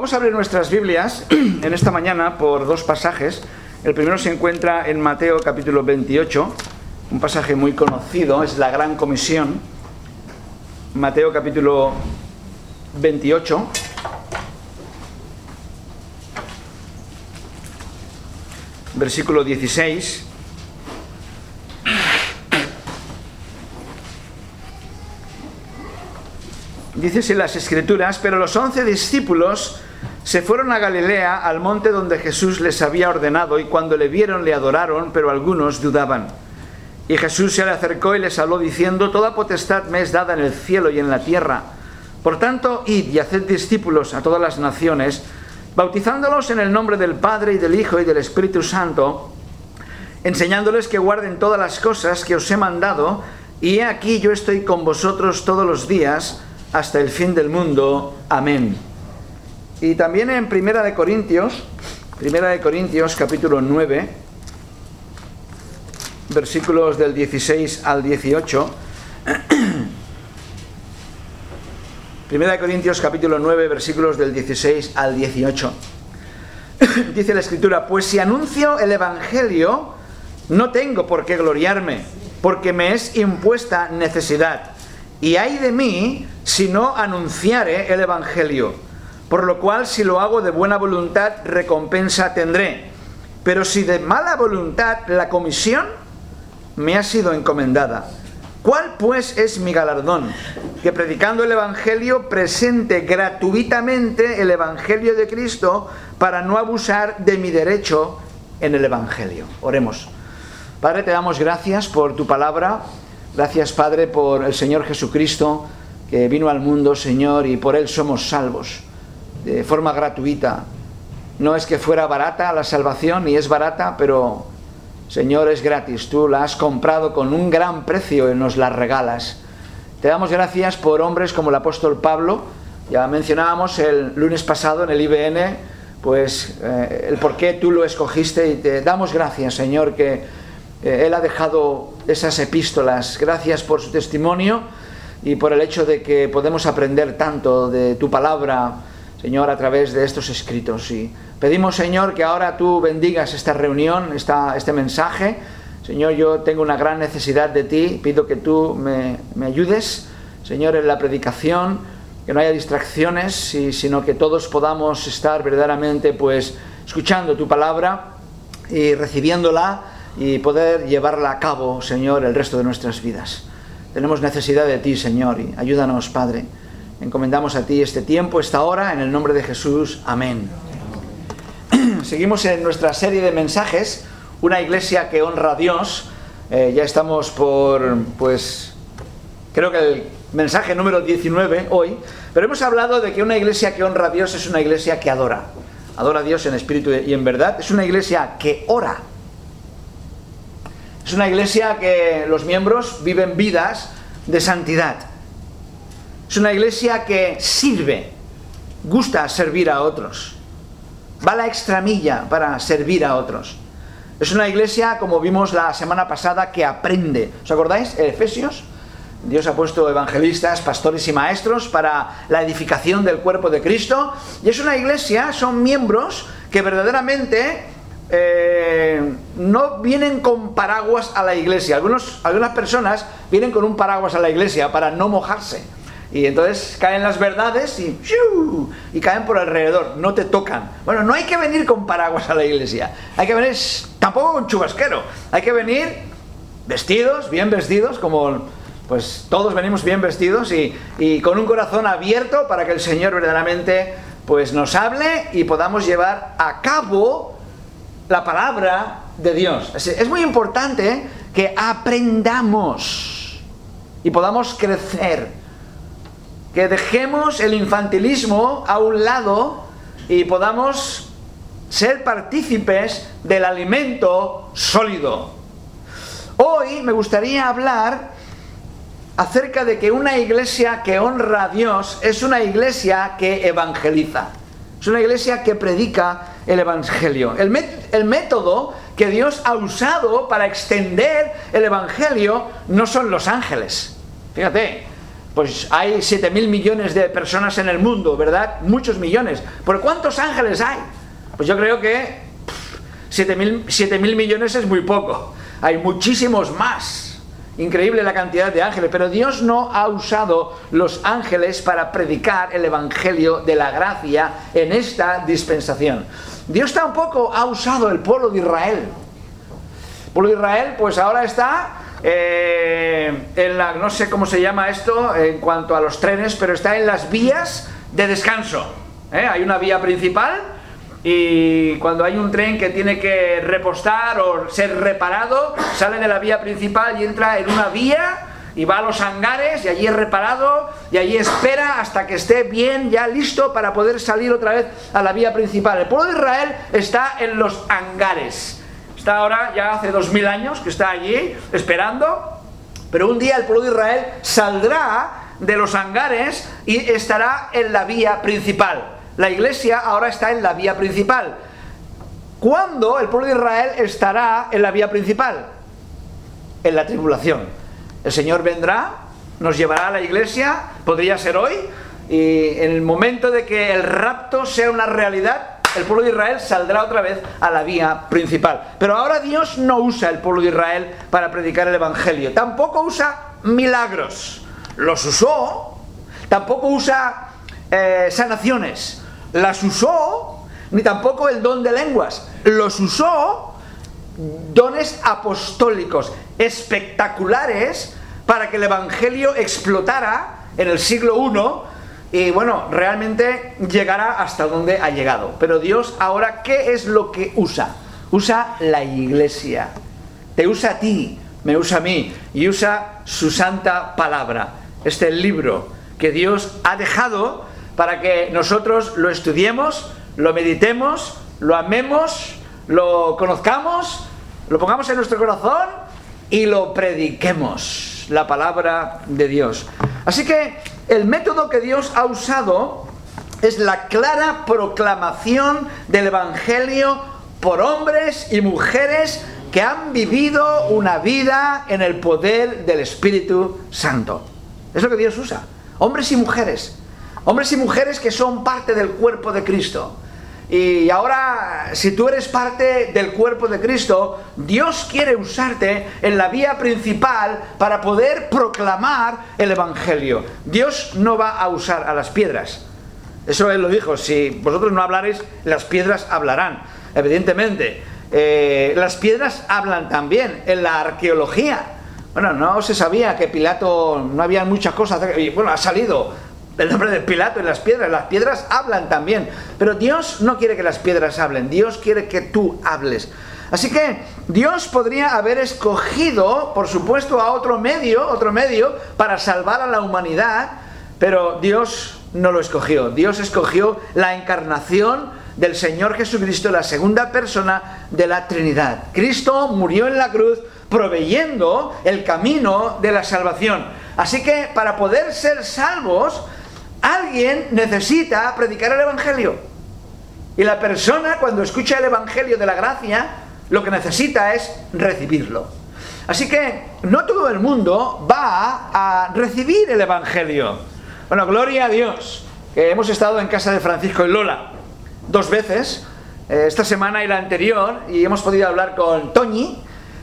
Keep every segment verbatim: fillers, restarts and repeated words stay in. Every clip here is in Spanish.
Vamos a abrir nuestras Biblias en esta mañana por dos pasajes. El primero se encuentra en Mateo capítulo veintiocho, un pasaje muy conocido, es la Gran Comisión. Mateo capítulo veintiocho. Versículo dieciséis. Dice en las Escrituras: pero los once discípulos se fueron a Galilea, al monte donde Jesús les había ordenado, y cuando le vieron le adoraron, pero algunos dudaban. Y Jesús se le acercó y les habló diciendo: toda potestad me es dada en el cielo y en la tierra. Por tanto, id y haced discípulos a todas las naciones, bautizándolos en el nombre del Padre y del Hijo y del Espíritu Santo, enseñándoles que guarden todas las cosas que os he mandado, y he aquí yo estoy con vosotros todos los días hasta el fin del mundo. Amén. Y también en Primera de Corintios, Primera de Corintios capítulo nueve, versículos del dieciséis al dieciocho. Primera de Corintios capítulo nueve, versículos del dieciséis al dieciocho. Dice la Escritura: pues si anuncio el Evangelio, no tengo por qué gloriarme, porque me es impuesta necesidad. Y ay de mí si no anunciare el Evangelio. Por lo cual, si lo hago de buena voluntad, recompensa tendré. Pero si de mala voluntad, la comisión me ha sido encomendada. ¿Cuál pues es mi galardón? Que predicando el Evangelio presente gratuitamente el Evangelio de Cristo, para no abusar de mi derecho en el Evangelio. Oremos. Padre, te damos gracias por tu palabra. Gracias, Padre, por el Señor Jesucristo, que vino al mundo, Señor, y por Él somos salvos, de forma gratuita. No es que fuera barata la salvación, ni es barata, pero, Señor, es gratis. Tú la has comprado con un gran precio y nos la regalas. Te damos gracias por hombres como el apóstol Pablo. Ya mencionábamos el lunes pasado en el I B N, pues, eh, el por qué tú lo escogiste, y te damos gracias, Señor, que Él ha dejado esas epístolas. Gracias por su testimonio y por el hecho de que podemos aprender tanto de tu palabra, Señor, a través de estos escritos. Y pedimos, Señor, que ahora tú bendigas esta reunión, esta, este mensaje. Señor, yo tengo una gran necesidad de ti. Pido que tú me, me ayudes, Señor, en la predicación, que no haya distracciones, y, sino que todos podamos estar verdaderamente, pues, escuchando tu palabra y recibiéndola, y poder llevarla a cabo, Señor, el resto de nuestras vidas. Tenemos necesidad de ti, Señor, y ayúdanos, Padre. Encomendamos a ti este tiempo, esta hora, en el nombre de Jesús. Amén. Seguimos en nuestra serie de mensajes, una iglesia que honra a Dios. Eh, ya estamos por, pues, creo que el mensaje número diecinueve hoy, pero hemos hablado de que una iglesia que honra a Dios es una iglesia que adora. Adora a Dios en espíritu y en verdad. Es una iglesia que ora. Es una iglesia que los miembros viven vidas de santidad. Es una iglesia que sirve, gusta servir a otros, va a la extramilla para servir a otros. Es una iglesia, como vimos la semana pasada, que aprende. ¿Os acordáis? Efesios. Dios ha puesto evangelistas, pastores y maestros para la edificación del cuerpo de Cristo. Y es una iglesia, son miembros que verdaderamente Eh, no vienen con paraguas a la iglesia. Algunos, algunas personas vienen con un paraguas a la iglesia para no mojarse, y entonces caen las verdades y, ¡shiu! y caen por alrededor, no te tocan. Bueno, no hay que venir con paraguas a la iglesia, hay que venir tampoco con chubasquero, hay que venir vestidos, bien vestidos, como pues todos venimos bien vestidos, y, y con un corazón abierto para que el Señor verdaderamente, pues, nos hable y podamos llevar a cabo la palabra de Dios. Es muy importante que aprendamos y podamos crecer, que dejemos el infantilismo a un lado y podamos ser partícipes del alimento sólido. Hoy me gustaría hablar acerca de que una iglesia que honra a Dios es una iglesia que evangeliza. Es una iglesia que predica el Evangelio. El, met- el método que Dios ha usado para extender el Evangelio no son los ángeles. Fíjate, Pues hay siete mil millones de personas en el mundo, ¿verdad? Muchos millones. ¿Pero cuántos ángeles hay? Pues yo creo que siete mil millones es muy poco. Hay muchísimos más. Increíble la cantidad de ángeles. Pero Dios no ha usado los ángeles para predicar el evangelio de la gracia en esta dispensación. Dios tampoco ha usado el pueblo de Israel. El pueblo de Israel pues ahora está... Eh, en la, no sé cómo se llama esto en cuanto a los trenes, pero está en las vías de descanso. ¿eh? Hay una vía principal y cuando hay un tren que tiene que repostar o ser reparado, sale de la vía principal y entra en una vía y va a los hangares y allí es reparado y allí espera hasta que esté bien, ya listo para poder salir otra vez a la vía principal. El pueblo de Israel está en los hangares. Está ahora, ya hace dos mil años que está allí esperando, pero un día el pueblo de Israel saldrá de los hangares y estará en la vía principal. La iglesia ahora está en la vía principal. ¿Cuándo el pueblo de Israel estará en la vía principal? En la tribulación. El Señor vendrá, nos llevará a la iglesia, podría ser hoy, y en el momento de que el rapto sea una realidad, el pueblo de Israel saldrá otra vez a la vía principal. Pero ahora Dios no usa el pueblo de Israel para predicar el evangelio. Tampoco usa milagros. Los usó. Tampoco usa eh, sanaciones. Las usó. Ni tampoco el don de lenguas. Los usó dones apostólicos espectaculares para que el evangelio explotara en el siglo primero. Y bueno, realmente llegará hasta donde ha llegado. Pero Dios ahora, ¿qué es lo que usa? Usa la iglesia. Te usa a ti, me usa a mí. Y usa su santa palabra. Este libro que Dios ha dejado para que nosotros lo estudiemos, lo meditemos, lo amemos, lo conozcamos, lo pongamos en nuestro corazón y lo prediquemos. La palabra de Dios. Así que el método que Dios ha usado es la clara proclamación del evangelio por hombres y mujeres que han vivido una vida en el poder del Espíritu Santo. Es lo que Dios usa. Hombres y mujeres. Hombres y mujeres que son parte del cuerpo de Cristo. Y ahora, si tú eres parte del cuerpo de Cristo, Dios quiere usarte en la vía principal para poder proclamar el evangelio. Dios no va a usar a las piedras. Eso Él lo dijo: si vosotros no hablaréis, las piedras hablarán. Evidentemente, eh, las piedras hablan también en la arqueología. Bueno, no se sabía que Pilato, no había muchas cosas, y bueno, ha salido el nombre de Pilato en las piedras. Las piedras hablan también. Pero Dios no quiere que las piedras hablen. Dios quiere que tú hables. Así que Dios podría haber escogido, por supuesto, a otro medio, otro medio para salvar a la humanidad. Pero Dios no lo escogió. Dios escogió la encarnación del Señor Jesucristo, la segunda persona de la Trinidad. Cristo murió en la cruz proveyendo el camino de la salvación. Así que para poder ser salvos, alguien necesita predicar el evangelio. Y la persona, cuando escucha el evangelio de la gracia, lo que necesita es recibirlo. Así que no todo el mundo va a recibir el evangelio. Bueno, gloria a Dios, que hemos estado en casa de Francisco y Lola dos veces, eh, esta semana y la anterior, y hemos podido hablar con Toñi.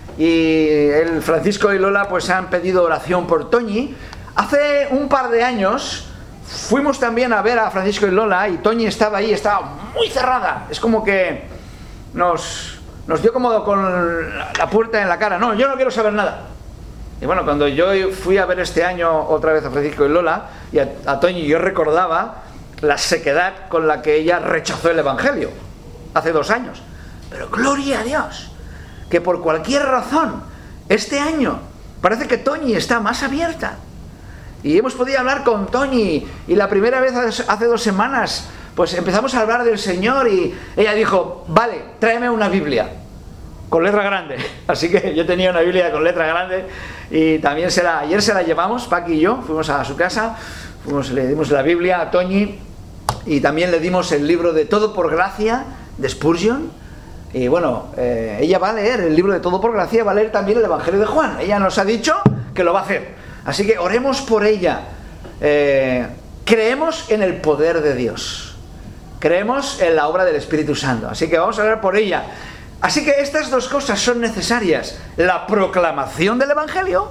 Y el Francisco y Lola pues han pedido oración por Toñi. Hace un par de años fuimos también a ver a Francisco y Lola, y Toñi estaba ahí, estaba muy cerrada. Es como que nos, nos dio como con la puerta en la cara. No, yo no quiero saber nada. Y bueno, cuando yo fui a ver este año otra vez a Francisco y Lola y a, a Toñi, yo recordaba la sequedad con la que ella rechazó el evangelio hace dos años. Pero gloria a Dios, que por cualquier razón este año parece que Toñi está más abierta. Y hemos podido hablar con Toñi, y la primera vez hace dos semanas pues empezamos a hablar del Señor, y ella dijo: vale, tráeme una Biblia con letra grande. Así que yo tenía una Biblia con letra grande, y también se la, ayer se la llevamos, Paqui y yo, fuimos a su casa, fuimos, le dimos la Biblia a Toñi, y también le dimos el libro de Todo por Gracia de Spurgeon. Y bueno, eh, ella va a leer el libro de Todo por Gracia, va a leer también el Evangelio de Juan. Ella nos ha dicho que lo va a hacer. Así que oremos por ella, eh, creemos en el poder de Dios, creemos en la obra del Espíritu Santo, así que vamos a hablar por ella. Así que estas dos cosas son necesarias: la proclamación del Evangelio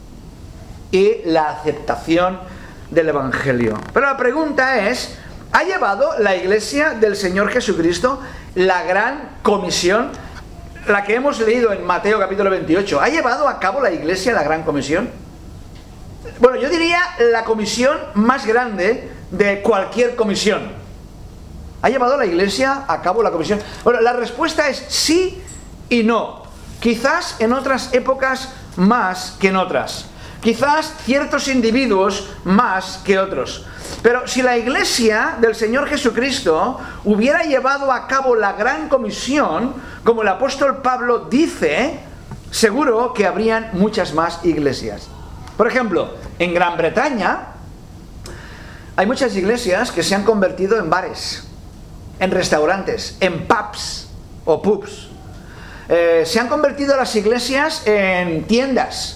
y la aceptación del Evangelio. Pero la pregunta es, ¿ha llevado la Iglesia del Señor Jesucristo la gran comisión, la que hemos leído en Mateo capítulo veintiocho? ¿Ha llevado a cabo la Iglesia la gran comisión? Bueno, yo diría la comisión más grande de cualquier comisión. ¿Ha llevado la Iglesia a cabo la comisión? Bueno, la respuesta es sí y no. Quizás en otras épocas más que en otras. Quizás ciertos individuos más que otros. Pero si la Iglesia del Señor Jesucristo hubiera llevado a cabo la gran comisión, como el apóstol Pablo dice, seguro que habrían muchas más iglesias. Por ejemplo, en Gran Bretaña hay muchas iglesias que se han convertido en bares, en restaurantes, en pubs o pubs. Eh, se han convertido las iglesias en tiendas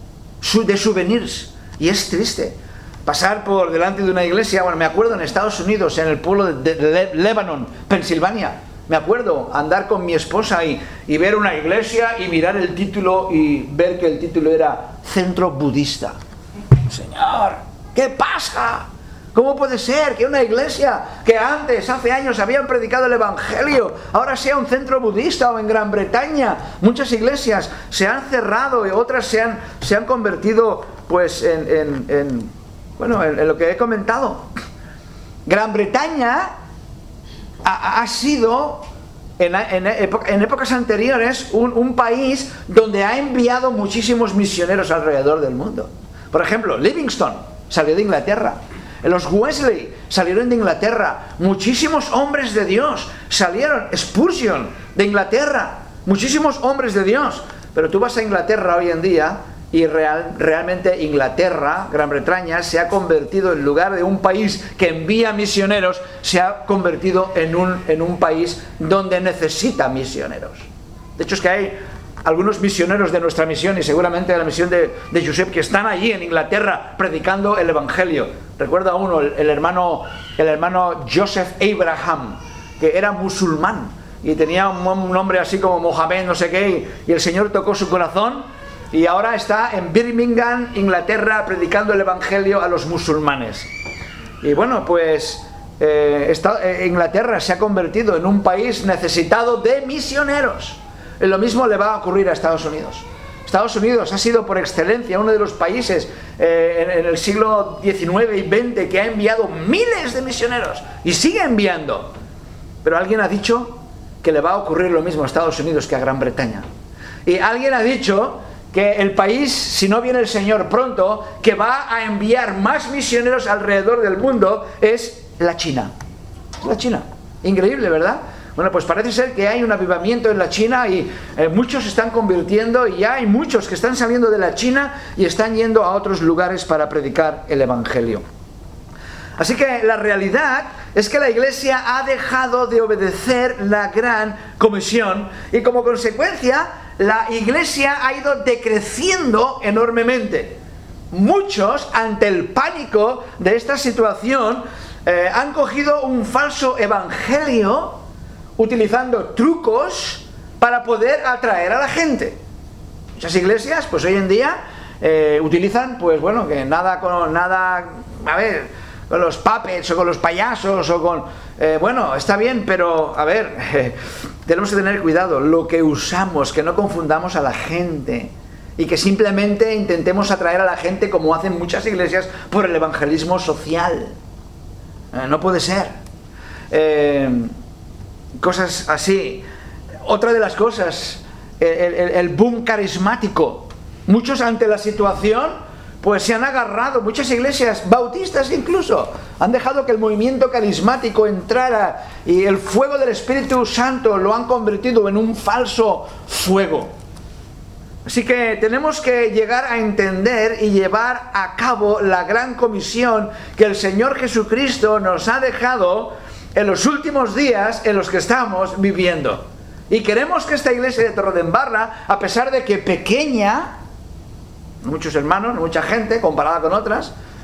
de souvenirs, y es triste pasar por delante de una iglesia. Bueno, me acuerdo en Estados Unidos, en el pueblo de Le- Lebanon, Pensilvania, me acuerdo andar con mi esposa y, y ver una iglesia y mirar el título y ver que el título era Centro Budista. Señor, ¿qué pasa? ¿Cómo puede ser que una iglesia que antes, hace años, habían predicado el Evangelio, ahora sea un centro budista? O en Gran Bretaña, muchas iglesias se han cerrado y otras se han, se han convertido pues en, en, en bueno, en, en lo que he comentado. Gran Bretaña ha, ha sido, en, en, en épocas anteriores, un, un país donde ha enviado muchísimos misioneros alrededor del mundo. Por ejemplo, Livingstone salió de Inglaterra. Los Wesley salieron de Inglaterra. Muchísimos hombres de Dios salieron. Spurgeon de Inglaterra. Muchísimos hombres de Dios. Pero tú vas a Inglaterra hoy en día y real, realmente Inglaterra, Gran Bretaña, se ha convertido, en lugar de un país que envía misioneros, se ha convertido en un, en un país donde necesita misioneros. De hecho, es que hay algunos misioneros de nuestra misión y seguramente de la misión de, de Josep que están allí en Inglaterra predicando el Evangelio. Recuerdo a uno, el, el, hermano, el hermano Joseph Abraham, que era musulmán y tenía un, un nombre así como Mohamed, no sé qué, y, y el Señor tocó su corazón y ahora está en Birmingham, Inglaterra, predicando el Evangelio a los musulmanes. Y bueno, pues eh, está, eh, Inglaterra se ha convertido en un país necesitado de misioneros. Lo mismo le va a ocurrir a Estados Unidos. Estados Unidos ha sido por excelencia uno de los países eh, en, en el siglo diecinueve y veinte que ha enviado miles de misioneros y sigue enviando. Pero alguien ha dicho que le va a ocurrir lo mismo a Estados Unidos que a Gran Bretaña. Y alguien ha dicho que el país, si no viene el Señor pronto, que va a enviar más misioneros alrededor del mundo, es la China. Es la China. Increíble, ¿verdad? Bueno, pues parece ser que hay un avivamiento en la China y eh, muchos se están convirtiendo y ya hay muchos que están saliendo de la China y están yendo a otros lugares para predicar el Evangelio. Así que la realidad es que la Iglesia ha dejado de obedecer la gran comisión y como consecuencia la Iglesia ha ido decreciendo enormemente. Muchos, ante el pánico de esta situación, eh, han cogido un falso evangelio utilizando trucos para poder atraer a la gente. Muchas iglesias, pues hoy en día eh, utilizan, pues bueno, que nada con nada, a ver, con los puppets o con los payasos o con, eh, bueno, está bien, pero a ver, eh, tenemos que tener cuidado, lo que usamos, que no confundamos a la gente y que simplemente intentemos atraer a la gente como hacen muchas iglesias por el evangelismo social. Eh, no puede ser. Eh, Cosas así. Otra de las cosas, el, el, el boom carismático. Muchos ante la situación, pues se han agarrado, muchas iglesias, bautistas incluso, han dejado que el movimiento carismático entrara y el fuego del Espíritu Santo lo han convertido en un falso fuego. Así que tenemos que llegar a entender y llevar a cabo la gran comisión que el Señor Jesucristo nos ha dejado en los últimos días en los que estamos viviendo. Y queremos que esta iglesia de Torredembarra, a pesar de que pequeña, muchos hermanos, mucha gente comparada con otras,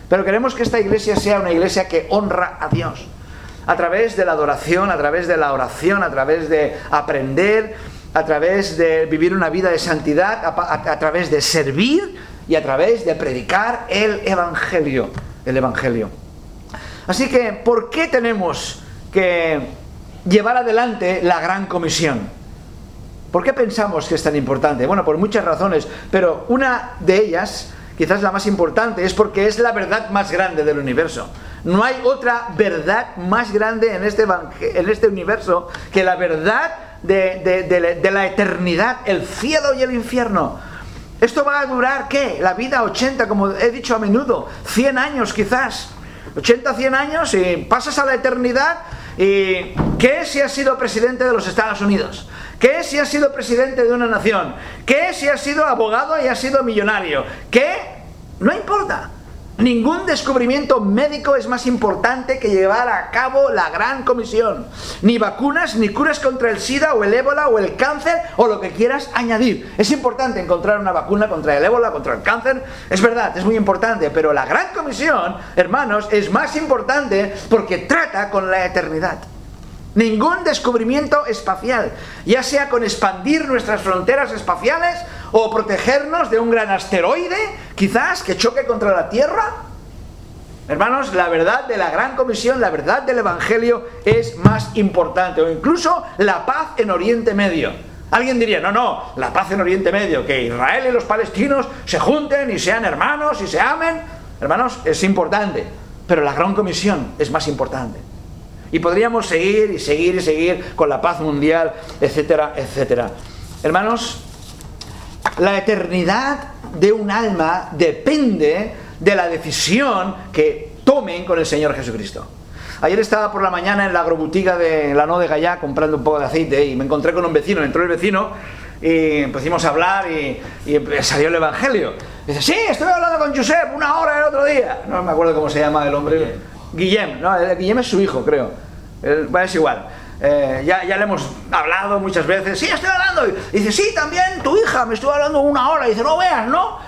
Pero queremos que esta iglesia sea una iglesia que honra a Dios. A través de la adoración, a través de la oración, a través de aprender, a través de vivir una vida de santidad, a, a, a través de servir y a través de predicar el Evangelio. El Evangelio. Así que, ¿por qué tenemos que llevar adelante la Gran Comisión? ¿Por qué pensamos que es tan importante? Bueno, por muchas razones, pero una de ellas, quizás la más importante, es porque es la verdad más grande del universo. No hay otra verdad más grande en este, en este universo que la verdad de, de, de, de la eternidad, el cielo y el infierno. Esto va a durar, ¿qué? La vida ochenta, como he dicho a menudo, cien años quizás. ochenta, cien años y pasas a la eternidad. ¿Y qué si has sido presidente de los Estados Unidos? ¿Qué si has sido presidente de una nación? ¿Qué si has sido abogado y has sido millonario? ¿Qué? No importa. Ningún descubrimiento médico es más importante que llevar a cabo la Gran Comisión. Ni vacunas, ni curas contra el SIDA o el ébola o el cáncer o lo que quieras añadir. Es importante encontrar una vacuna contra el ébola, contra el cáncer. Es verdad, es muy importante. Pero la Gran Comisión, hermanos, es más importante porque trata con la eternidad. Ningún descubrimiento espacial, ya sea con expandir nuestras fronteras espaciales o protegernos de un gran asteroide, quizás, que choque contra la Tierra. Hermanos, la verdad de la Gran Comisión, la verdad del Evangelio es más importante, o incluso la paz en Oriente Medio. Alguien diría, no, no, la paz en Oriente Medio, que Israel y los palestinos se junten y sean hermanos y se amen. Hermanos, es importante, pero la Gran Comisión es más importante. Y podríamos seguir y seguir y seguir con la paz mundial, etcétera, etcétera. Hermanos, la eternidad de un alma depende de la decisión que tomen con el Señor Jesucristo. Ayer estaba por la mañana en la agrobutica de la No de Gallá comprando un poco de aceite y me encontré con un vecino. Entró el vecino y empezamos a hablar y, y salió el Evangelio. Dice, sí, estuve hablando con Josep una hora el otro día. No me acuerdo cómo se llama el hombre. Guillem, no, Guillem es su hijo, creo. Él, bueno, es igual. Eh, ya, ya le hemos hablado muchas veces. Sí, estoy hablando. Y dice, sí, también tu hija me estuvo hablando una hora. Y dice, no veas, ¿no?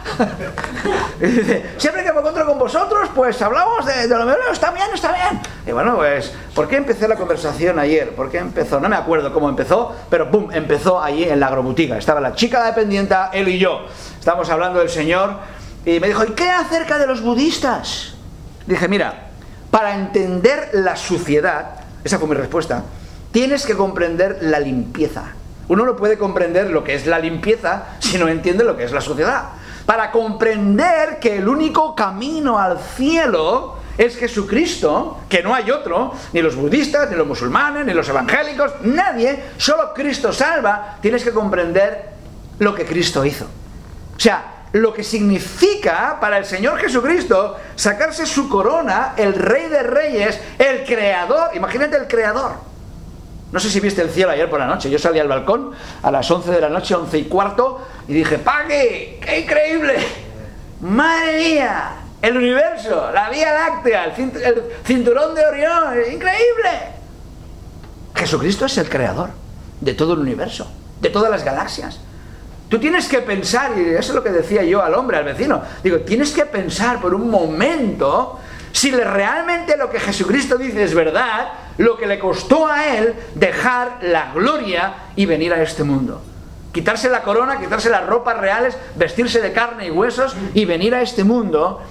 Y dice, siempre que me encuentro con vosotros, pues hablamos de, de lo mío. Está bien, está bien. Y bueno, pues, ¿por qué empecé la conversación ayer? ¿Por qué empezó? No me acuerdo cómo empezó, pero ¡pum! Empezó allí en la agrobutica. Estaba la chica dependienta, él y yo. Estábamos hablando del Señor. Y me dijo, ¿y qué acerca de los budistas? Dije, mira, para entender la suciedad, esa fue mi respuesta, tienes que comprender la limpieza. Uno no puede comprender lo que es la limpieza si no entiende lo que es la suciedad. Para comprender que el único camino al cielo es Jesucristo, que no hay otro, ni los budistas, ni los musulmanes, ni los evangélicos, nadie, solo Cristo salva, tienes que comprender lo que Cristo hizo. O sea, lo que significa para el Señor Jesucristo sacarse su corona, el Rey de Reyes, el Creador. Imagínate el Creador. No sé si viste el cielo ayer por la noche. Yo salí al balcón a las once de la noche, once y cuarto, y dije, ¡Paqui! ¡Qué increíble! ¡Madre mía! El universo, la Vía Láctea, el, cint el cinturón de Orión, ¡increíble! Jesucristo es el Creador de todo el universo, de todas las galaxias. Tú tienes que pensar, y eso es lo que decía yo al hombre, al vecino, digo, tienes que pensar por un momento si realmente lo que Jesucristo dice es verdad, lo que le costó a él dejar la gloria y venir a este mundo. Quitarse la corona, quitarse las ropas reales, vestirse de carne y huesos y venir a este mundo.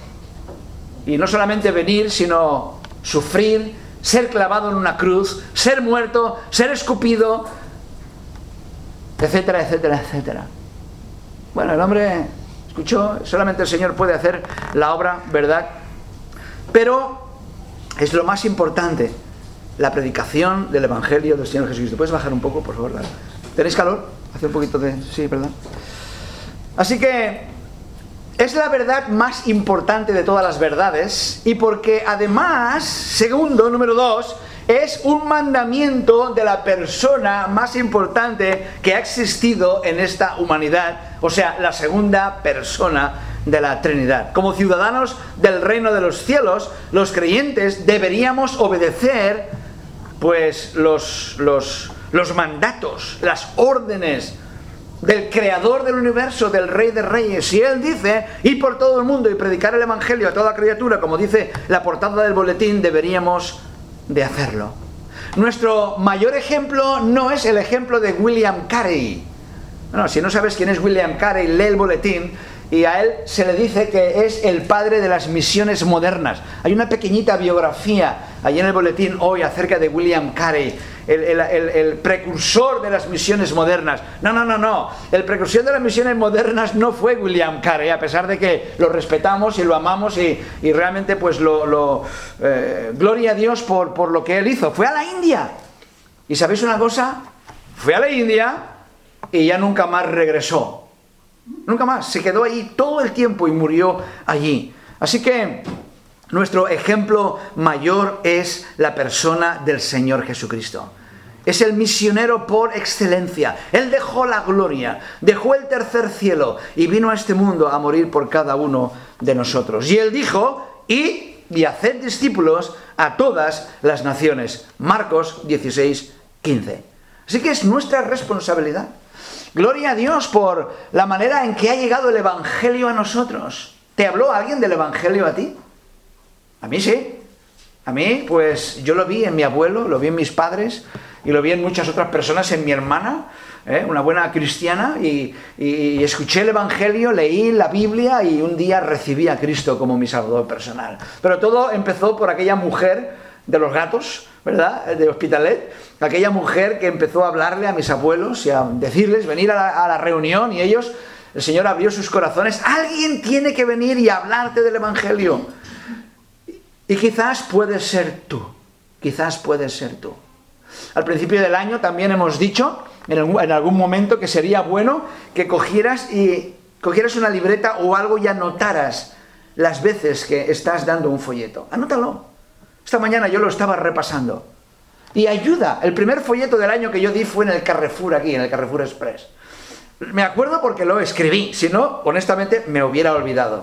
Y no solamente venir, sino sufrir, ser clavado en una cruz, ser muerto, ser escupido, etcétera, etcétera, etcétera. Bueno, el hombre escuchó, solamente el Señor puede hacer la obra, ¿verdad? Pero es lo más importante, la predicación del Evangelio del Señor Jesucristo. ¿Puedes bajar un poco, por favor? ¿Tenéis calor? Hace un poquito de... Sí, ¿verdad? Así que es la verdad más importante de todas las verdades, y porque además, segundo, número dos, es un mandamiento de la persona más importante que ha existido en esta humanidad, o sea, la segunda persona de la Trinidad. Como ciudadanos del reino de los cielos, los creyentes deberíamos obedecer pues los, los, los mandatos, las órdenes del creador del universo, del rey de reyes. Y él dice, ir por todo el mundo y predicar el evangelio a toda criatura, como dice la portada del boletín, deberíamos de hacerlo. Nuestro mayor ejemplo no es el ejemplo de William Carey. Bueno, si no sabes quién es William Carey, lee el boletín y a él se le dice que es el padre de las misiones modernas. Hay una pequeñita biografía allí en el boletín hoy acerca de William Carey, el, el, el, el precursor de las misiones modernas. No, no, no, no. El precursor de las misiones modernas no fue William Carey, a pesar de que lo respetamos y lo amamos y, y realmente pues lo... lo eh, gloria a Dios por, por lo que él hizo. Fue a la India. ¿Y sabéis una cosa? Fue a la India y ya nunca más regresó. Nunca más. Se quedó allí todo el tiempo y murió allí. Así que nuestro ejemplo mayor es la persona del Señor Jesucristo. Es el misionero por excelencia. Él dejó la gloria, dejó el tercer cielo y vino a este mundo a morir por cada uno de nosotros. Y él dijo, id y haced discípulos a todas las naciones. Marcos dieciséis, quince. Así que es nuestra responsabilidad. Gloria a Dios por la manera en que ha llegado el Evangelio a nosotros. ¿Te habló alguien del Evangelio a ti? A mí sí. A mí, pues yo lo vi en mi abuelo, lo vi en mis padres y lo vi en muchas otras personas, en mi hermana, ¿eh? Una buena cristiana, y, y escuché el Evangelio, leí la Biblia y un día recibí a Cristo como mi Salvador personal. Pero todo empezó por aquella mujer de los gatos, ¿verdad?, de Hospitalet, aquella mujer que empezó a hablarle a mis abuelos y a decirles, venir a la, a la reunión, y ellos, el Señor abrió sus corazones. Alguien tiene que venir y hablarte del Evangelio. Y quizás puedes ser tú, quizás puedes ser tú. Al principio del año también hemos dicho, en algún, en algún momento, que sería bueno que cogieras y cogieras una libreta o algo y anotaras las veces que estás dando un folleto. Anótalo. Esta mañana yo lo estaba repasando. Y ayuda. El primer folleto del año que yo di fue en el Carrefour aquí, en el Carrefour Express. Me acuerdo porque lo escribí. Si no, honestamente, me hubiera olvidado.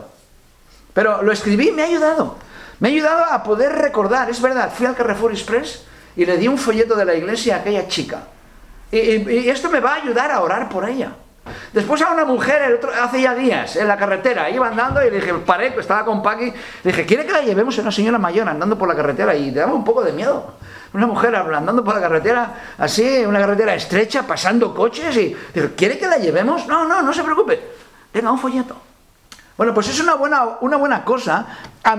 Pero lo escribí y me ha ayudado. Me ha ayudado a poder recordar. Es verdad, fui al Carrefour Express y le di un folleto de la iglesia a aquella chica. Y, y, y esto me va a ayudar a orar por ella. Después a una mujer, el otro, hace ya días, en la carretera, iba andando y le dije, paré, estaba con Paqui, le dije, ¿quiere que la llevemos a una señora mayor andando por la carretera? Y te daba un poco de miedo. Una mujer andando por la carretera, así, una carretera estrecha, pasando coches, y dije, ¿quiere que la llevemos? No, no, no se preocupe. Tenga un folleto. Bueno, pues es una buena, una buena cosa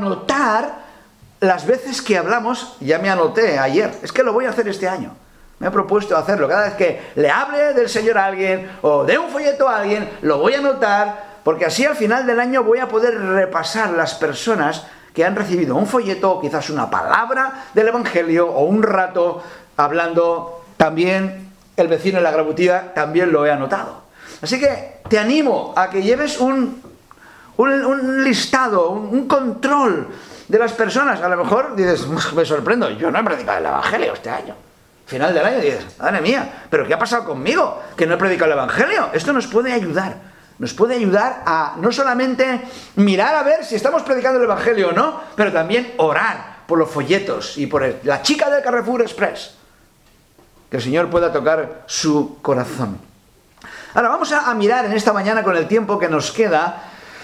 anotar las veces que hablamos. Ya me anoté ayer, es que lo voy a hacer este año. Me he propuesto hacerlo. Cada vez que le hable del Señor a alguien o dé un folleto a alguien, lo voy a anotar, porque así al final del año voy a poder repasar las personas que han recibido un folleto, o quizás una palabra del Evangelio, o un rato hablando. También el vecino en la Grabutina también lo he anotado. Así que te animo a que lleves un, un, un listado, un, un control de las personas. A lo mejor dices, me sorprendo, yo no he predicado el Evangelio este año. Final del año dices, madre mía, ¿pero qué ha pasado conmigo? Que no he predicado el Evangelio. Esto nos puede ayudar. Nos puede ayudar a no solamente mirar a ver si estamos predicando el Evangelio o no, pero también orar por los folletos y por el, la chica del Carrefour Express. Que el Señor pueda tocar su corazón. Ahora vamos a, a mirar en esta mañana, con el tiempo que nos queda,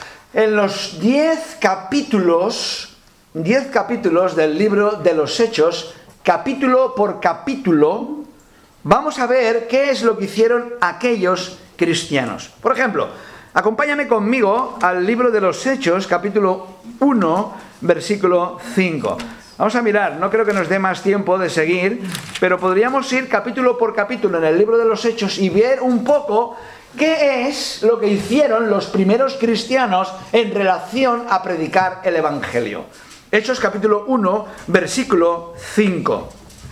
en los diez capítulos, diez capítulos del libro de los Hechos, capítulo por capítulo. Vamos a ver qué es lo que hicieron aquellos cristianos. Por ejemplo, acompáñame conmigo al libro de los Hechos, capítulo uno, versículo cinco. Vamos a mirar, no creo que nos dé más tiempo de seguir, pero podríamos ir capítulo por capítulo en el libro de los Hechos y ver un poco qué es lo que hicieron los primeros cristianos en relación a predicar el Evangelio. Hechos capítulo uno, versículo cinco.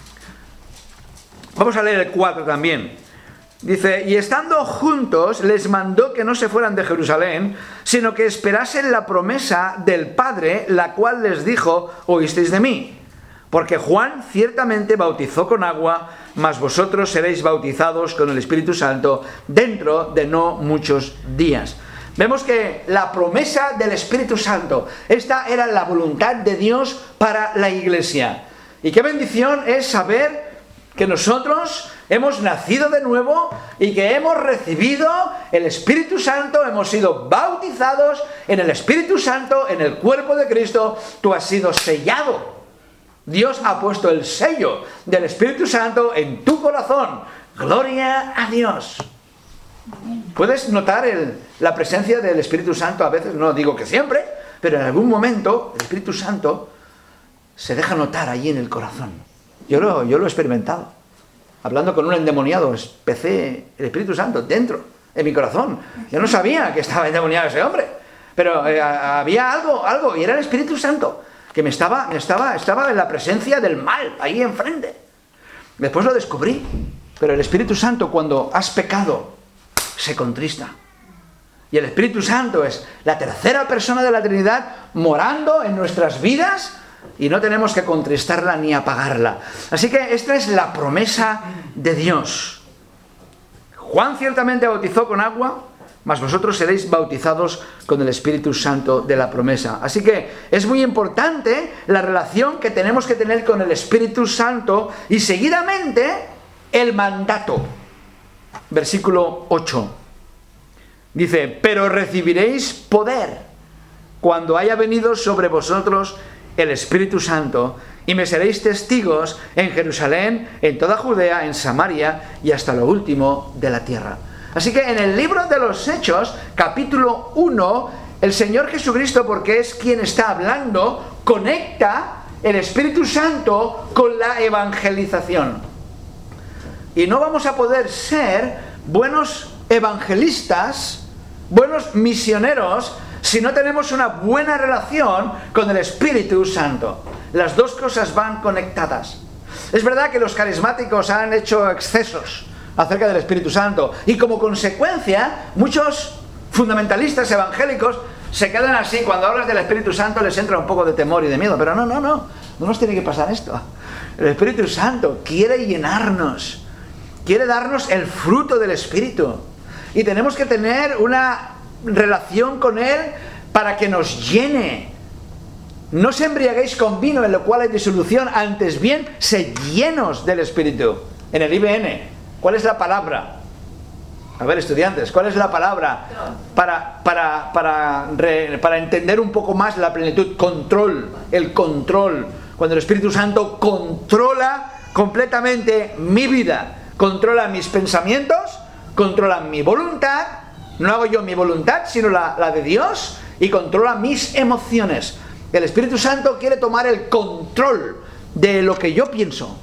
Vamos a leer el cuatro también. Dice, y estando juntos les mandó que no se fueran de Jerusalén, sino que esperasen la promesa del Padre, la cual les dijo, oísteis de mí. Porque Juan ciertamente bautizó con agua, mas vosotros seréis bautizados con el Espíritu Santo dentro de no muchos días. Vemos que la promesa del Espíritu Santo, esta era la voluntad de Dios para la iglesia. Y qué bendición es saber que nosotros hemos nacido de nuevo y que hemos recibido el Espíritu Santo, hemos sido bautizados en el Espíritu Santo, en el cuerpo de Cristo. Tú has sido sellado. Dios ha puesto el sello del Espíritu Santo en tu corazón. Gloria a Dios. ¿Puedes notar el, la presencia del Espíritu Santo a veces? No digo que siempre, pero en algún momento el Espíritu Santo se deja notar allí en el corazón. Yo lo, yo lo he experimentado. Hablando con un endemoniado, empecé el Espíritu Santo dentro, en mi corazón. Yo no sabía que estaba endemoniado ese hombre, pero eh, había algo, algo, y era el Espíritu Santo, que me estaba, me estaba, estaba en la presencia del mal, ahí enfrente. Después lo descubrí, pero el Espíritu Santo, cuando has pecado, se contrista. Y el Espíritu Santo es la tercera persona de la Trinidad morando en nuestras vidas, y no tenemos que contristarla ni apagarla. Así que esta es la promesa de Dios. Juan ciertamente bautizó con agua, mas vosotros seréis bautizados con el Espíritu Santo de la promesa. Así que es muy importante la relación que tenemos que tener con el Espíritu Santo, y seguidamente el mandato. Versículo ocho. Dice: pero recibiréis poder cuando haya venido sobre vosotros el Espíritu Santo, y me seréis testigos en Jerusalén, en toda Judea, en Samaria y hasta lo último de la tierra. Así que en el libro de los Hechos, capítulo uno, el Señor Jesucristo, porque es quien está hablando, conecta el Espíritu Santo con la evangelización. Y no vamos a poder ser buenos evangelistas, buenos misioneros, si no tenemos una buena relación con el Espíritu Santo. Las dos cosas van conectadas. Es verdad que los carismáticos han hecho excesos acerca del Espíritu Santo, y como consecuencia muchos fundamentalistas evangélicos se quedan así. Cuando hablas del Espíritu Santo les entra un poco de temor y de miedo, pero no, no, no, no nos tiene que pasar esto. El Espíritu Santo quiere llenarnos, quiere darnos el fruto del Espíritu, y tenemos que tener una relación con Él para que nos llene. No os embriaguéis con vino, en lo cual hay disolución, antes bien, sed llenos del Espíritu. En el I B N, ¿cuál es la palabra? A ver, estudiantes, ¿cuál es la palabra para, para, para, re, para entender un poco más la plenitud? Control, el control. Cuando el Espíritu Santo controla completamente mi vida, controla mis pensamientos, controla mi voluntad. No hago yo mi voluntad, sino la, la de Dios, y controla mis emociones. El Espíritu Santo quiere tomar el control de lo que yo pienso.